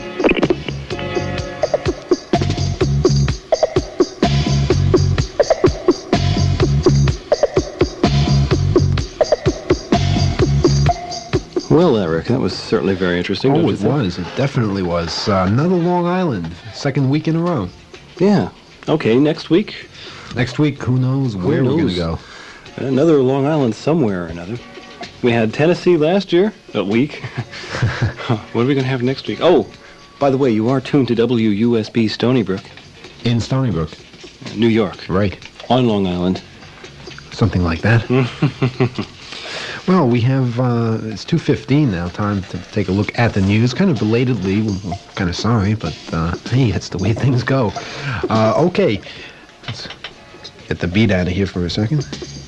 Well, Eric, that was certainly very interesting. Oh, it was. It definitely was. Uh, another Long Island, second week in a row. Yeah. Okay, next week, Next week, who knows where we're going to knows? go. another Long Island somewhere or another. We had Tennessee last year, a week. What are we going to have next week? Oh, by the way, you are tuned to W U S B Stony Brook, In Stony Brook. New York, Right. on Long Island. Something like that. Well, we have, uh, it's two fifteen now, time to take a look at the news. Kind of belatedly, we're kind of sorry, but, uh, hey, that's the way things go. Uh, okay, let's get the beat out of here for a second.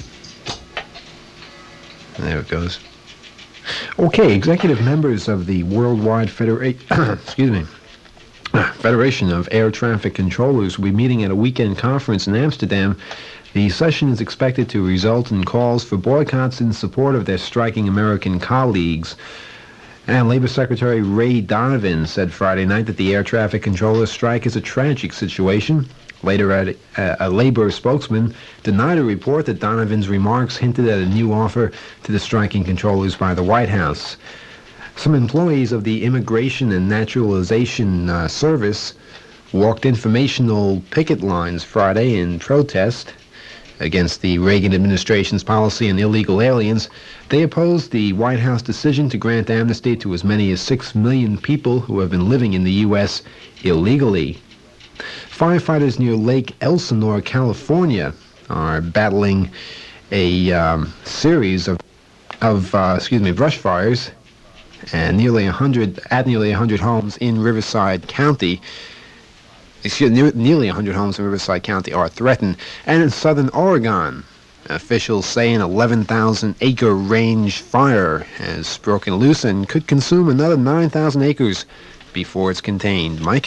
There it goes. Okay, executive members of the Worldwide Federation, excuse me, Federation of Air Traffic Controllers will be meeting at a weekend conference in Amsterdam. The session is expected to result in calls for boycotts in support of their striking American colleagues. And Labor Secretary Ray Donovan said Friday night that the air traffic controller strike is a tragic situation. Later, a, a Labor spokesman denied a report that Donovan's remarks hinted at a new offer to the striking controllers by the White House. Some employees of the Immigration and Naturalization uh, Service walked informational picket lines Friday in protest against the Reagan administration's policy on illegal aliens. They opposed the White House decision to grant amnesty to as many as six million people who have been living in the U S illegally. Firefighters near Lake Elsinore, California, are battling a um, series of, of uh, excuse me, brush fires, and nearly a hundred at nearly a hundred homes in Riverside County. Excuse me, nearly a hundred homes in Riverside County are threatened, and in southern Oregon, officials say an eleven thousand acre range fire has broken loose and could consume another nine thousand acres before it's contained. Mike.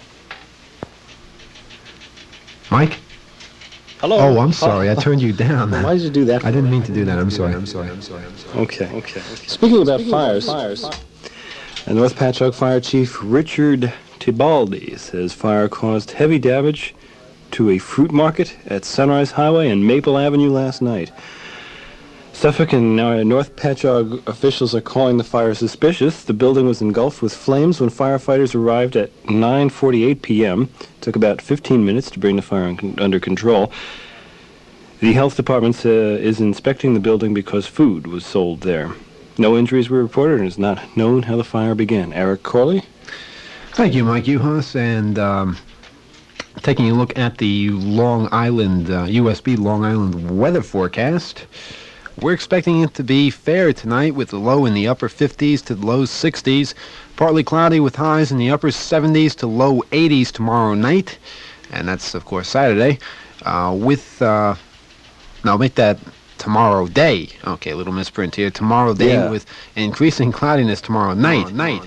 Mike? Hello. Oh, I'm sorry. I turned you down. Why did you do that? I didn't mean to do that. I'm sorry. I'm sorry. I'm sorry. I'm sorry. Okay. Okay. okay. Speaking about fires, fires, and North Patchogue Fire Chief Richard Tibaldi says fire caused heavy damage to a fruit market at Sunrise Highway and Maple Avenue last night. Suffolk and uh, North Patchogue officials are calling the fire suspicious. The building was engulfed with flames when firefighters arrived at nine forty-eight p.m. It took about fifteen minutes to bring the fire un- under control. The health department uh, is inspecting the building because food was sold there. No injuries were reported, and it's not known how the fire began. Eric Corley? Thank you, Mike Uhas. And um, taking a look at the Long Island, uh, U S B Long Island weather forecast, we're expecting it to be fair tonight with the low in the upper fifties to the low sixties. Partly cloudy with highs in the upper seventies to low eighties tomorrow night. And that's, of course, Saturday. Uh, with, uh, now make that tomorrow day. Okay, a little misprint here. Tomorrow day Yeah. with increasing cloudiness tomorrow night. Tomorrow night.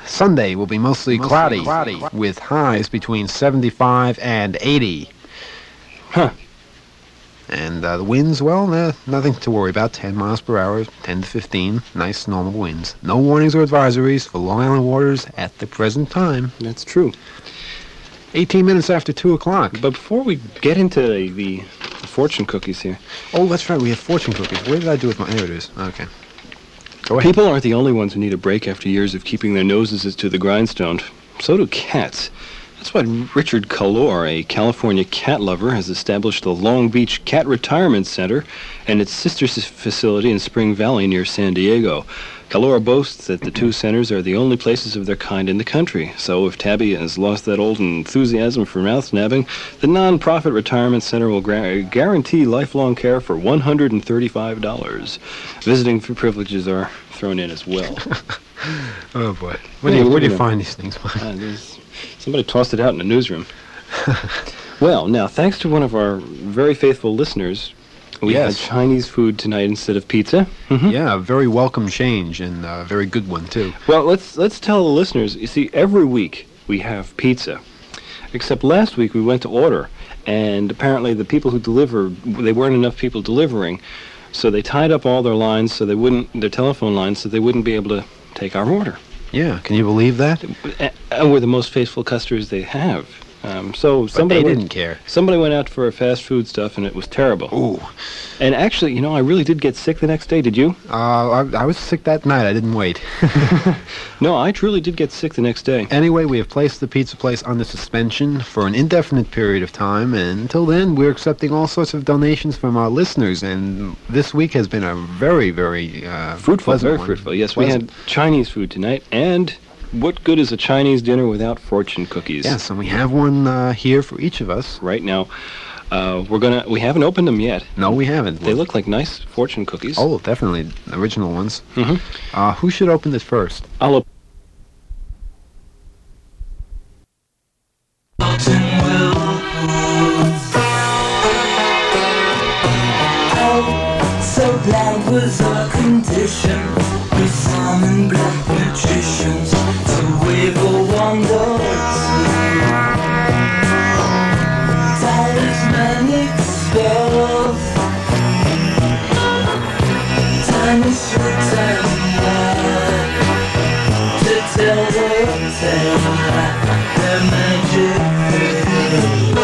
Sunday will be mostly, mostly cloudy, cloudy, with highs between seventy-five and eighty. Huh. And uh, the winds, well, uh, nothing to worry about. ten miles per hour, ten to fifteen. Nice, normal winds. No warnings or advisories for Long Island waters at the present time. That's true. eighteen minutes after two o'clock. But before we get into the, the fortune cookies here... Oh, that's right, we have fortune cookies. Where did I do with my... There it is. Okay. Go ahead. People aren't the only ones who need a break after years of keeping their noses to the grindstone. So do cats. That's why Richard Kalor, a California cat lover, has established the Long Beach Cat Retirement Center and its sister s- facility in Spring Valley near San Diego. Kalor boasts that the two centers are the only places of their kind in the country. So if Tabby has lost that old enthusiasm for mouth nabbing, the non-profit retirement center will gra- guarantee lifelong care for one hundred thirty-five dollars. Visiting privileges are thrown in as well. Oh, boy. Where do you, where do you find these things, Mike? Uh, there's- Somebody tossed it out in the newsroom. Well, now, thanks to one of our very faithful listeners, we Yes. had Chinese food tonight instead of pizza. Mhm. Yeah, a very welcome change, and a very good one, too. Well, let's let's tell the listeners. You see, every week we have pizza, except last week we went to order, and apparently the people who deliver, they weren't enough people delivering, so they tied up all their lines, so they wouldn't their telephone lines, so they wouldn't be able to take our order. Yeah, can you believe that? And we're the most faithful customers they have. Um, so But somebody they went, didn't care. Somebody went out for fast food stuff, and it was terrible. Ooh. And actually, you know, I really did get sick the next day. Did you? Uh, I, I was sick that night. I didn't wait. No, I truly did get sick the next day. Anyway, we have placed the pizza place under suspension for an indefinite period of time, and until then, we're accepting all sorts of donations from our listeners, and this week has been a very, very uh, Fruitful, pleasant very one. fruitful. Yes, Pleasant. we had Chinese food tonight, and what good is a Chinese dinner without fortune cookies? Yes, and we have one uh, here for each of us. Right now, uh, we're gonna. We haven't opened them yet. No, we haven't. They look like nice fortune cookies. Oh, definitely original ones. Mhm. Uh, who should open this first? I'll open. So glad was our condition. We summoned black magicians to wave a wonder. Talismanic spells, tiny strips and light to tell the tale. Their magic fails.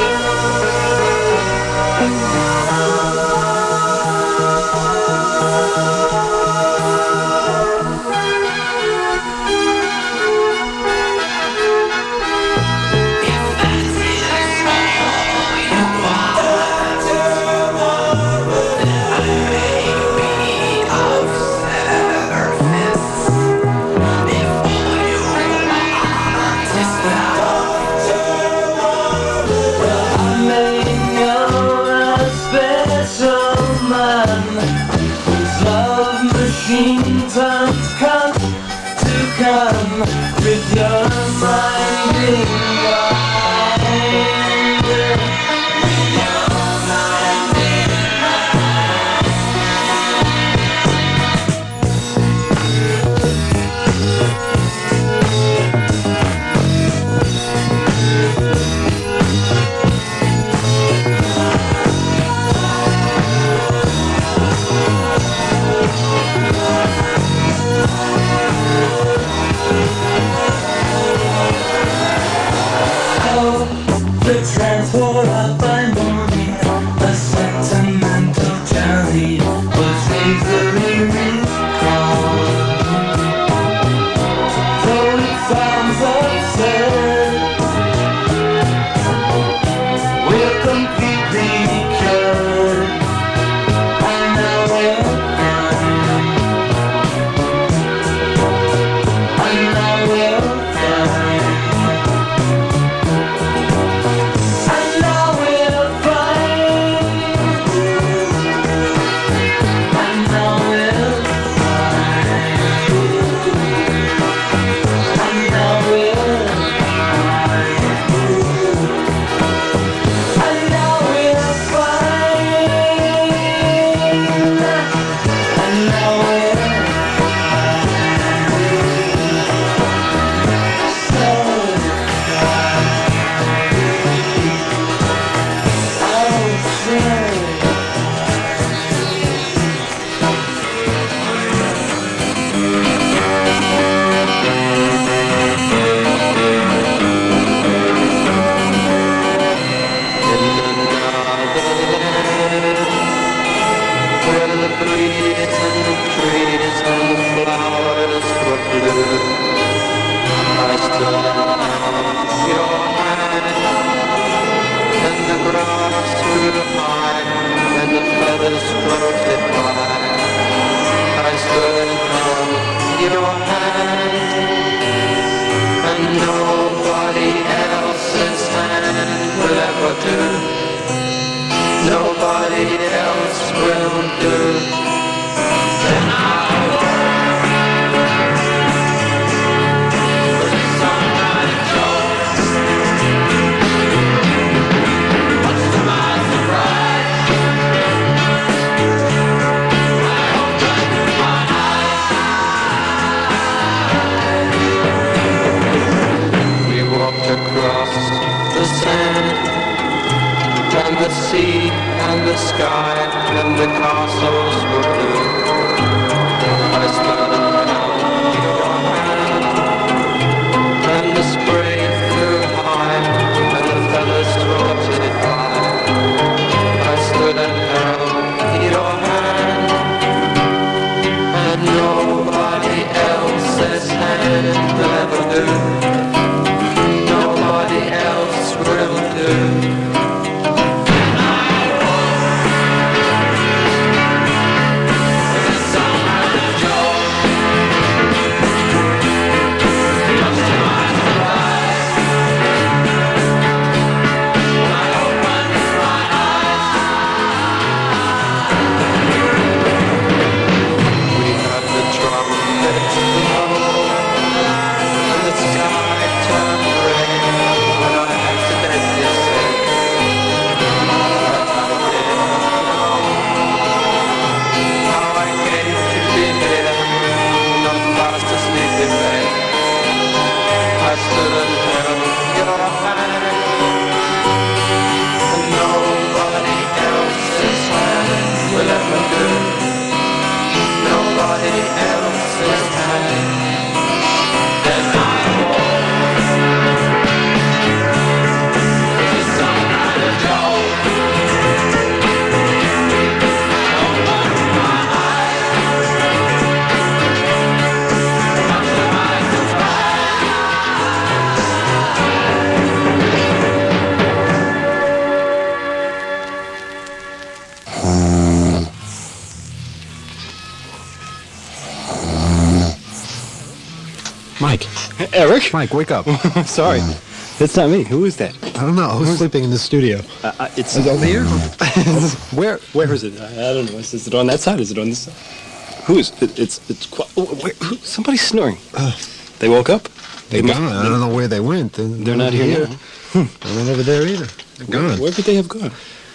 Mike. Eric? Mike, wake up. Sorry. That's not me. Who is that? I don't know. Who's sleeping in the studio? Uh, uh, it's Is it over here? Where? Where is it? I, I don't know. Is, is it on that side? Is it on this side? Who is it? It's it's qu- oh, where, who, somebody's snoring. Uh, they woke up. They're They gone. must- I don't know where they went. They're, They're not here. now. They're not over there either. They're Where, gone. where could they have gone?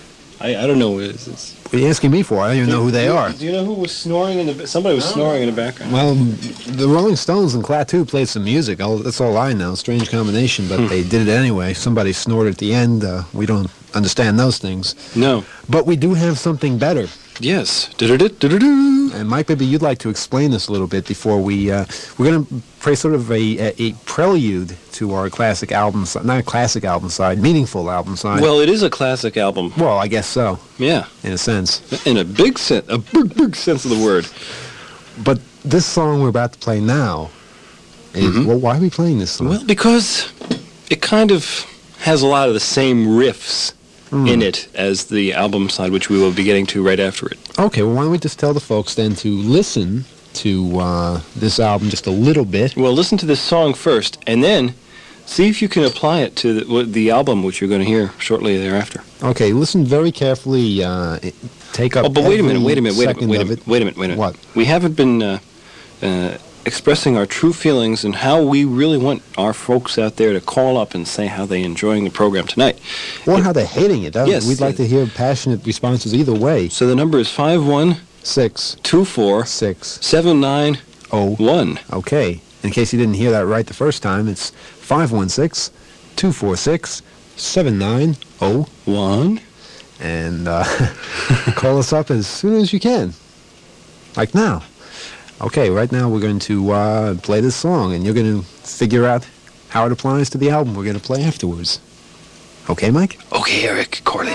I, I don't know. It's, it's, What are you asking me for? I don't even know who they do, are. Do you know who was snoring in the? Somebody was snoring in the background. Well, the Rolling Stones and Klaatu played some music. All, that's all I know. Strange combination, but they did it anyway. Somebody snored at the end. Uh, we don't understand those things. No. But we do have something better. Yes. Do-do-do-do-do-do. And Mike, maybe you'd like to explain this a little bit before we... Uh, we're going to play sort of a, a, a prelude to our classic album side. Not a classic album side, meaningful album side. Well, it is a classic album. Well, I guess so, Yeah. in a sense. In a big sense, a big, big sense of the word. But this song we're about to play now is... Mhm. Well, why are we playing this song? Well, because it kind of has a lot of the same riffs Mm. in it as the album side, which we will be getting to right after it. Okay, well, why don't we just tell the folks then to listen to uh, this album just a little bit. Well, listen to this song first, and then see if you can apply it to the, what- the album, which you're going to hear shortly thereafter. Okay, listen very carefully. Uh, it- take up Oh, but wait a minute, every wait a minute, wait a minute, second wait a of minute, it. wait a minute, wait a minute. What? We haven't been uh, uh, expressing our true feelings and how we really want our folks out there to call up and say how they're enjoying the program tonight. Or how they're hating it. That- Yes. We'd like to hear passionate responses either way. So the number is five one Six, two four six, seven nine oh. one. Okay. In case you didn't hear that right the first time, it's five one six, two four six, seven nine oh. One. and uh, call us up as soon as you can. Like now. Okay, right now we're going to uh, play this song, and you're going to figure out how it applies to the album we're going to play afterwards. Okay, Mike? Okay, Eric Corley.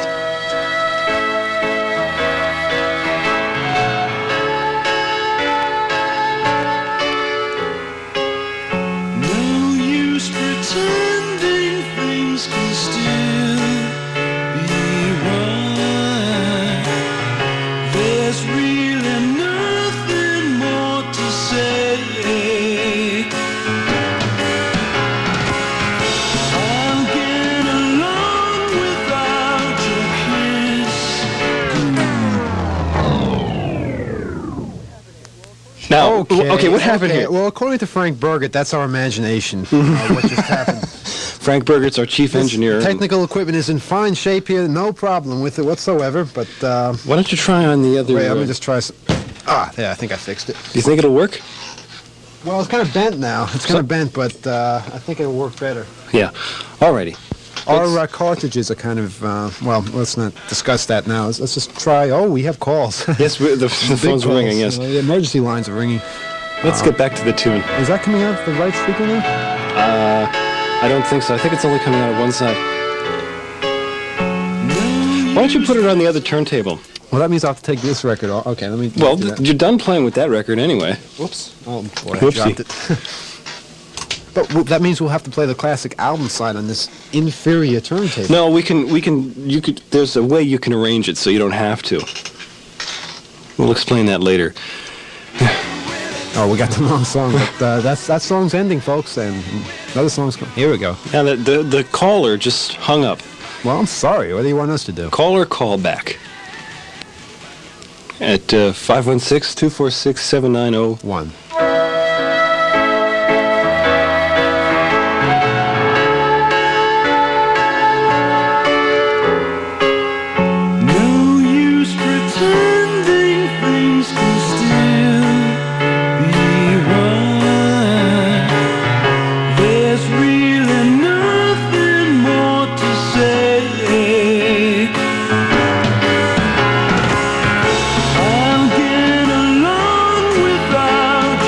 Now, okay, okay, what happened okay. here? Well, according to Frank Burgett, that's our imagination. uh, what just happened? Frank Burgett's our chief This engineer. technical equipment is in fine shape here. No problem with it whatsoever. But uh, Why don't you try on the other? wait, let uh, me just try. Some, ah, yeah, I think I fixed it. Do you think it'll work? Well, it's kind of bent now. It's kind of bent, but uh, I think it'll work better. Yeah. Alrighty. Our uh, cartridges are kind of, uh, well, let's not discuss that now. Let's, let's just try, oh, we have calls. Yes, we, the, the Big phone's calls. ringing, yes. Uh, the emergency lines are ringing. Let's uh, get back to the tune. Is that coming out of the right speaker now? Uh, I don't think so. I think it's only coming out of one side. Why don't you put it on the other turntable? Well, that means I'll have to take this record off. Okay, let me Well, do th- that. you're done playing with that record anyway. Whoops. Oh, boy, I Whoopsie. dropped it. But w- that means we'll have to play the classic album side on this inferior turntable. No, we can, we can, you could, there's a way you can arrange it so you don't have to. We'll explain that later. Oh, we got the wrong song, but uh, that's that song's ending, folks, and another song's coming. Here we go. Now, the, the, the caller just hung up. Well, I'm sorry. What do you want us to do? Caller call back at uh, five one six, two four six, seven nine zero. One. No use pretending things can still be right. There's really nothing more to say. I'll get along without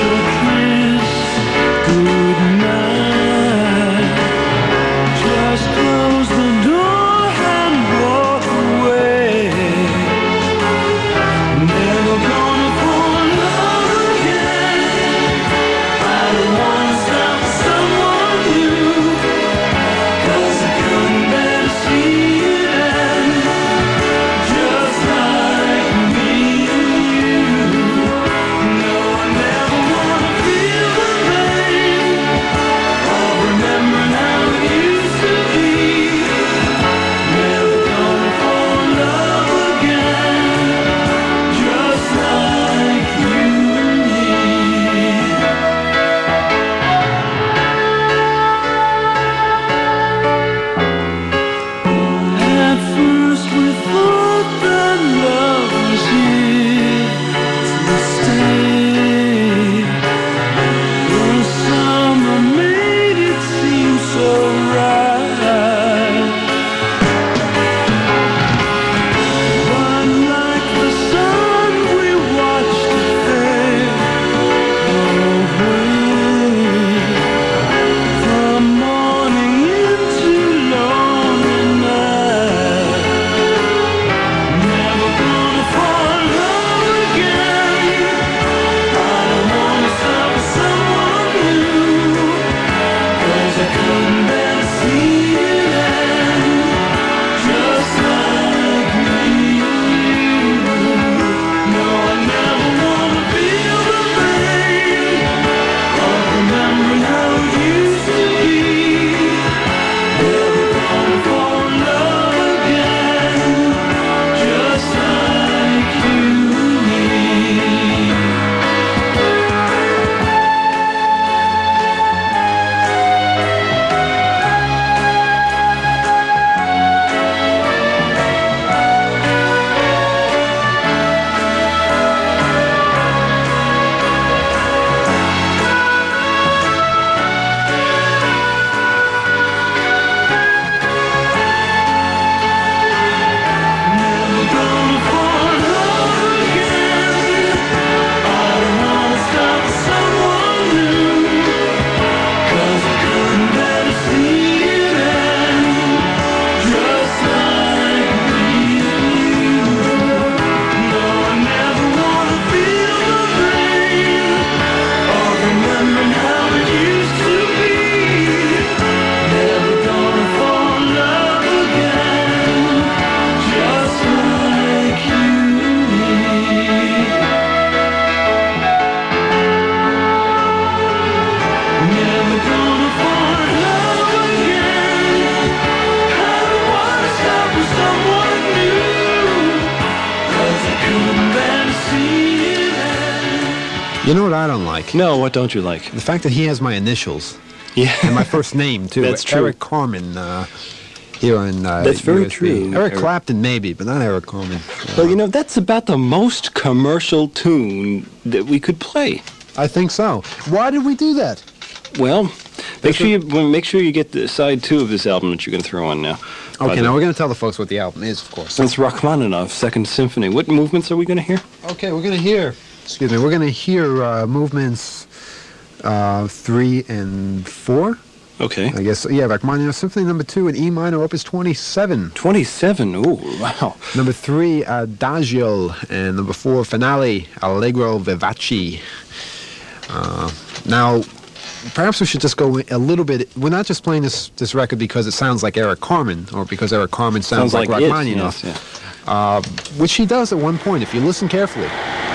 You know what I don't like? No, what don't you like? The fact that he has my initials. Yeah. And my first name, too. That's true. Eric Carmen, uh, here in uh, That's very U S B. true, Eric, Eric. Clapton, maybe, but not Eric Carmen. Well, you know, that's about the most commercial tune that we could play. I think so. Why did we do that? Well, make sure you well, make sure you get the side two of this album that you're going to throw on now. Okay, now we're going to tell the folks what the album is, of course. It's Rachmaninoff's Second Symphony. What movements are we going to hear? Okay, we're going to hear, excuse me, we're going to hear uh, movements uh, three and four. Okay. I guess, yeah, Rachmaninoff Symphony number two in E minor, opus twenty-seven. twenty-seven, ooh, wow. Number three, Adagio, and number four, Finale, Allegro Vivace. Uh, now, perhaps we should just go a little bit. We're not just playing this, this record because it sounds like Eric Carmen, or because Eric Carmen sounds, Sounds like, like it, Rachmaninoff, yes, uh, which he does at one point, if you listen carefully.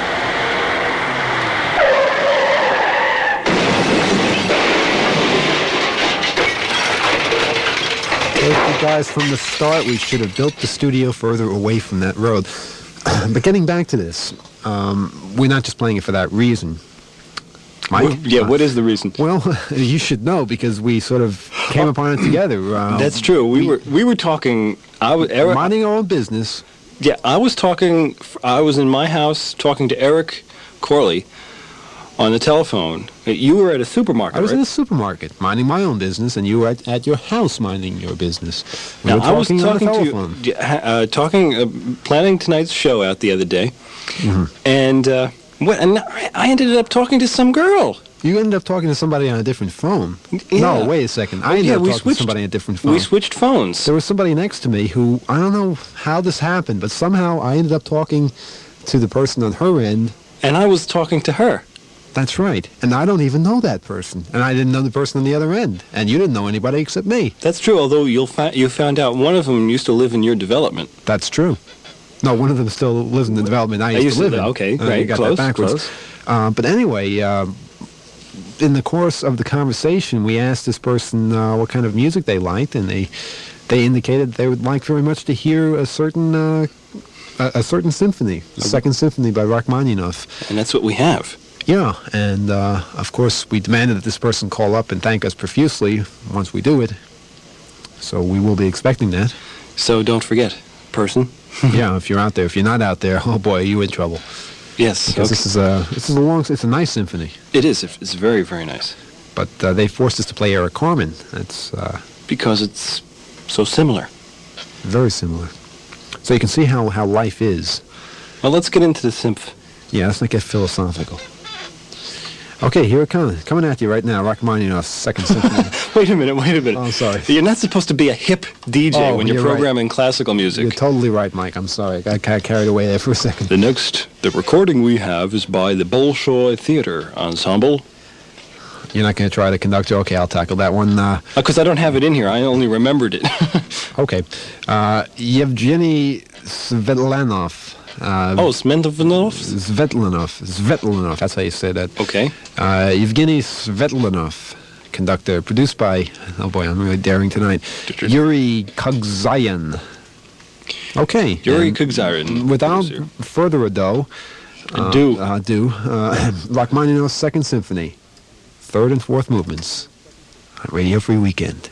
You guys, from the start, we should have built the studio further away from that road. But getting back to this, um, we're not just playing it for that reason. Mike? Well, yeah, what is the reason? Well, you should know because we sort of came upon it together. Uh, That's true. We, we were we were talking. I was Eric. Minding our own business. Yeah, I was talking. I was in my house talking to Eric Corley on the telephone. You were at a supermarket. I was right? in a supermarket minding my own business, and you were at, at your house minding your business. We Now, were I was talking on the talking to telephone. you, uh, talking, uh, planning tonight's show out the other day, Mm-hmm. and uh, what? And I I ended up talking to some girl. You ended up talking to somebody on a different phone. Yeah. No, wait a second. I ended yeah, up we talking switched, to somebody on a different phone. We switched phones. There was somebody next to me who, I don't know how this happened, but somehow I ended up talking to the person on her end. And I was talking to her. That's right. And I don't even know that person. And I didn't know the person on the other end. And you didn't know anybody except me. That's true, although you'll fi- you found out one of them used to live in your development. That's true. No, one of them still lives in the development I used, used to live to- in. okay, Uh, right, you got close, that backwards. close. Uh, but anyway, uh, in the course of the conversation, we asked this person uh, what kind of music they liked, and they they indicated they would like very much to hear a certain uh, a, a certain symphony, the Second Symphony by Rachmaninoff. And that's what we have. Yeah, and uh, of course we demanded that this person call up and thank us profusely once we do it. So we will be expecting that. So don't forget, person. Yeah, if you're out there, if you're not out there, oh boy, are you in trouble. Yes, Because okay. this is a this is a long, it's a nice symphony. It is. It's very, very nice. But uh, they forced us to play Eric Carmen. That's uh, Because it's so similar. very similar. So you can see how, how life is. Well, let's get into the symph. Yeah, let's not get philosophical. Okay, here it comes. Coming at you right now, Rachmaninoff's Second Symphony. Wait a minute, wait a minute. Oh, sorry. You're not supposed to be a hip D J Oh, when you're, you're right. programming classical music. You're totally right, Mike. I'm sorry. I got kind of carried away there for a second. The next, the recording we have is by the Bolshoi Theater Ensemble. You're not going to try to conduct it? Okay, I'll tackle that one. Uh, Because I don't have it in here. I only remembered it. okay. Uh, Yevgeny Svetlanov. Uh, oh, Smenovanov? Svetlanov. Svetlanov, that's how you say that. Okay. Uh, Yevgeny Svetlanov, conductor, produced by, oh boy, I'm really daring tonight, Yuri Kogzayan. Okay. Yuri and Kogzayan. Without producer. further ado, uh, Ado. uh, ado, uh, Rachmaninoff's Second Symphony, third and fourth movements, on Radio Free Weekend.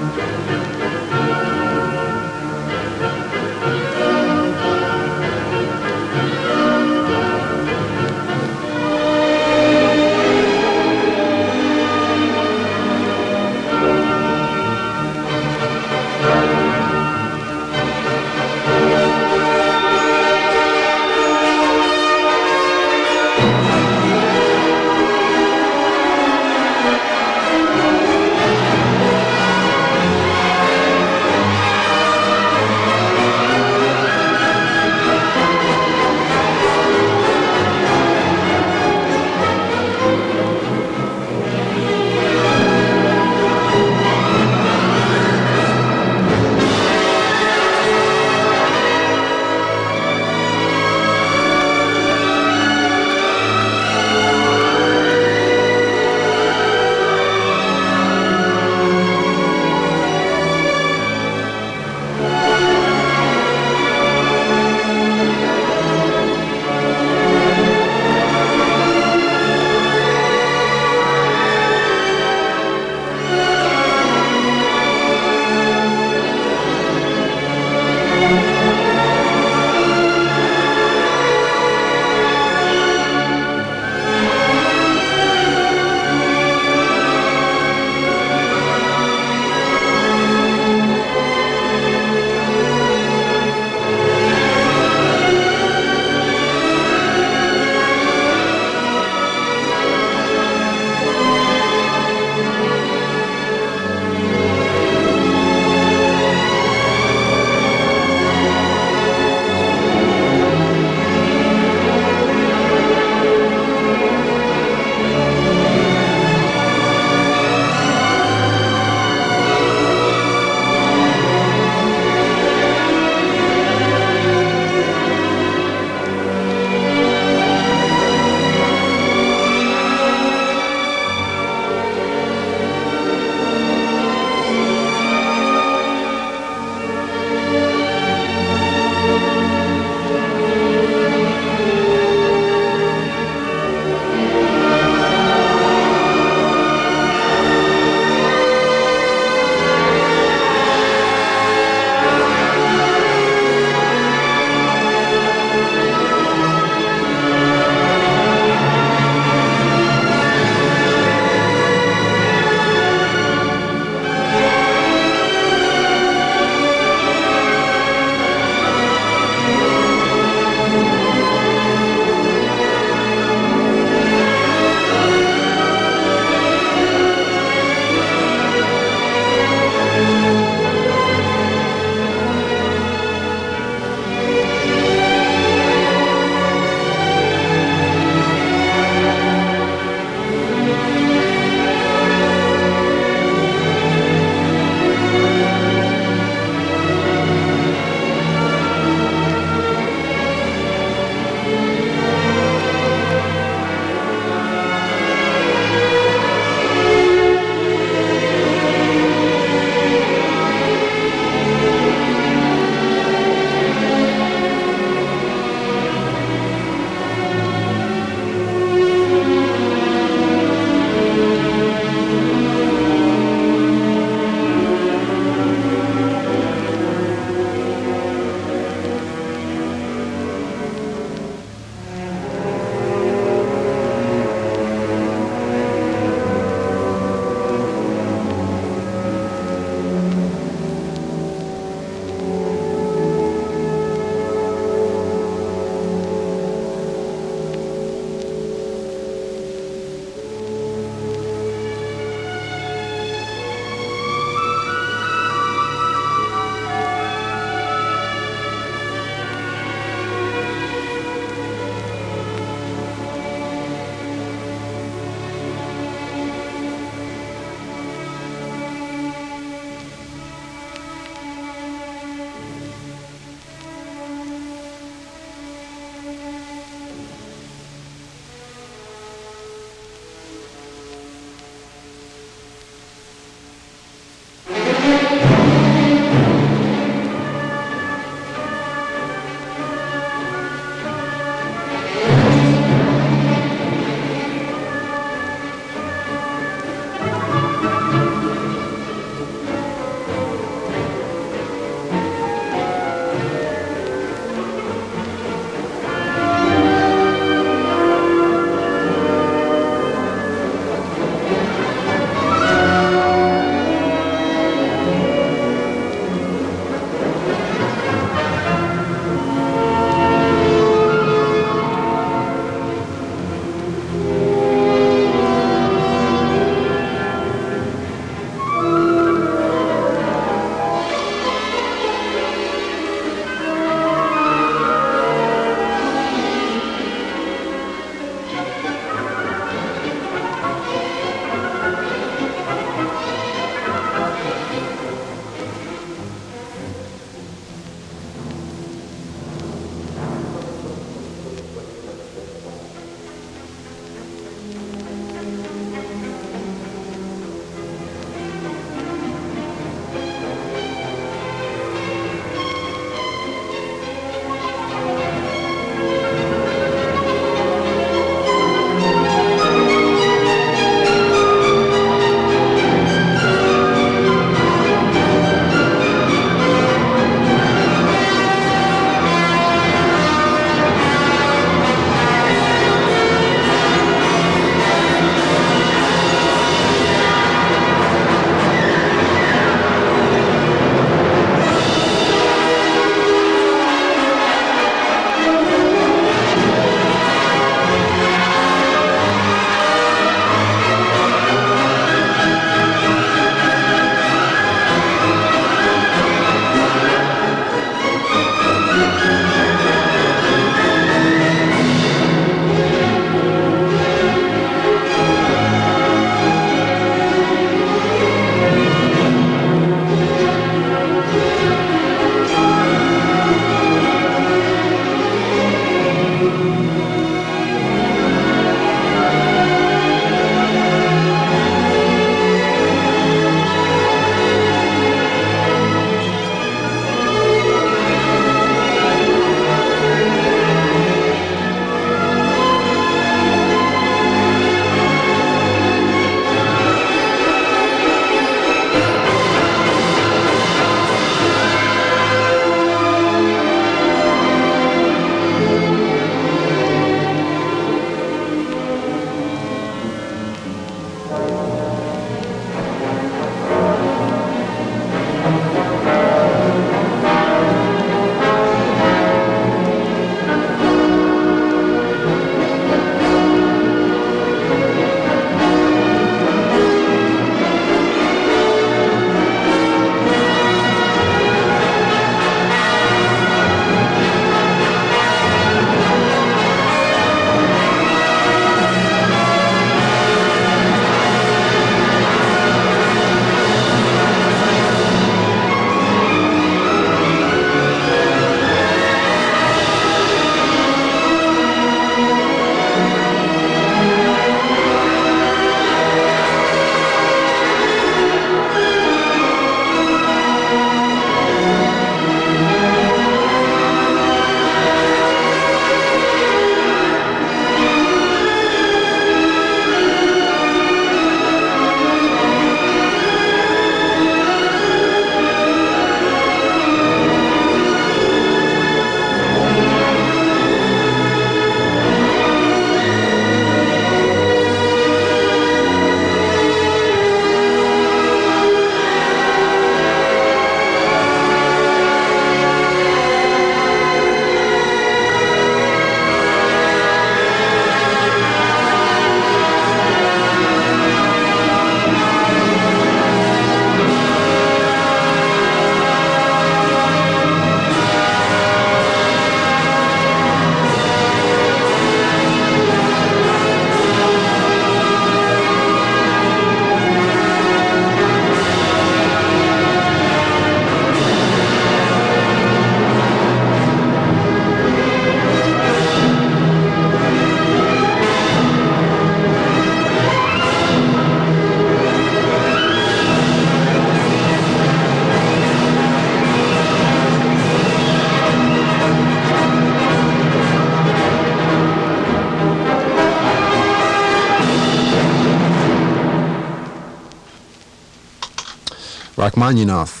Rachmaninoff.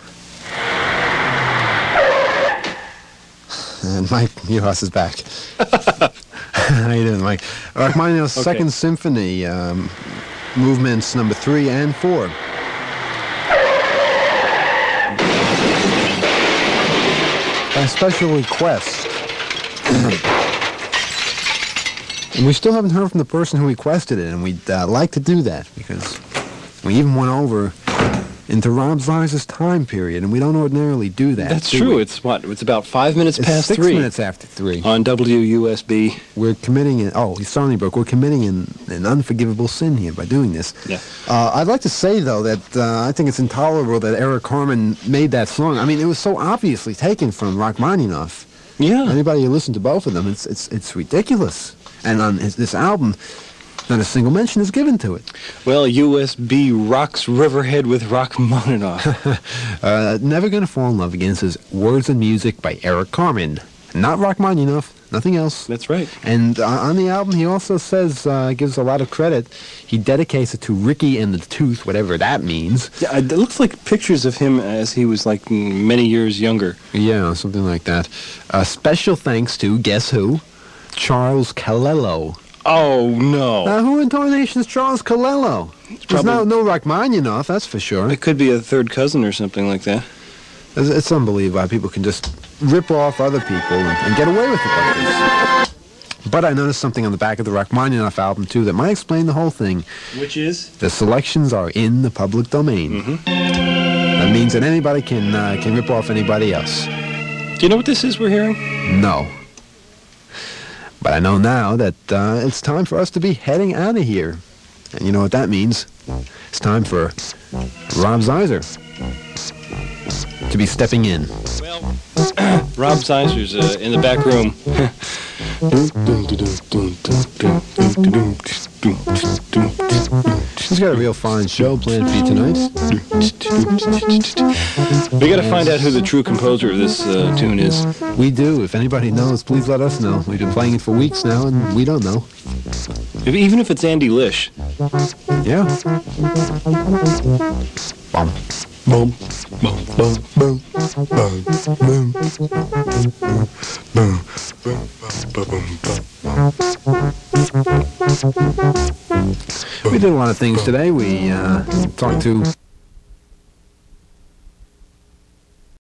And Mike Newhouse is back. How you doing, Mike? Rachmaninoff's Okay. Second Symphony, um, movements number three and four. By special request. And we still haven't heard from the person who requested it, and we'd uh, like to do that, because we even went over into Rob Zeiser's time period, and we don't ordinarily do that. That's do true. we? It's what? It's about five minutes It's past six three minutes after three. on W U S B. We're committing an, oh, he's Stony Brook. We're committing an, an unforgivable sin here by doing this. Yeah. Uh, I'd like to say, though, that uh, I think it's intolerable that Eric Carmen made that song. I mean, it was so obviously taken from Rachmaninoff. Yeah. Anybody who listened to both of them, it's it's it's ridiculous. And on his, this album, not a single mention is given to it. Well, U S B rocks Riverhead with Rachmaninoff. uh, Never Gonna Fall in Love Again is Words and Music by Eric Carmen. Not Rachmaninoff, nothing else. That's right. And uh, on the album, he also says, uh, gives a lot of credit. He dedicates it to Ricky and the Tooth, whatever that means. Yeah, it looks like pictures of him as he was like many years younger. Yeah, something like that. Uh, special thanks to, guess who? Charles Calello. Oh, no. Now, who in tarnation is Charles Calello? There's probably- no, no Rachmaninoff, that's for sure. It could be a third cousin or something like that. It's, it's unbelievable how people can just rip off other people and, and get away with it like this. But I noticed something on the back of the Rachmaninoff album, too, that might explain the whole thing. Which is? The selections are in the public domain. Mm-hmm. That means that anybody can uh, can rip off anybody else. Do you know what this is we're hearing? No. But I know now that uh, it's time for us to be heading out of here. And you know what that means? It's time for Rob Zeiser to be stepping in. Well, Rob Zeiser's uh, in the back room. He's got a real fine show planned for you tonight. We got to find out who the true composer of this uh, tune is. We do. If anybody knows, please let us know. We've been playing it for weeks now, and we don't know. If, even if it's Andy Lish. Yeah. Bum. Boom, boom, boom, boom, boom, boom, boom, We did a lot of things today. We uh, talked to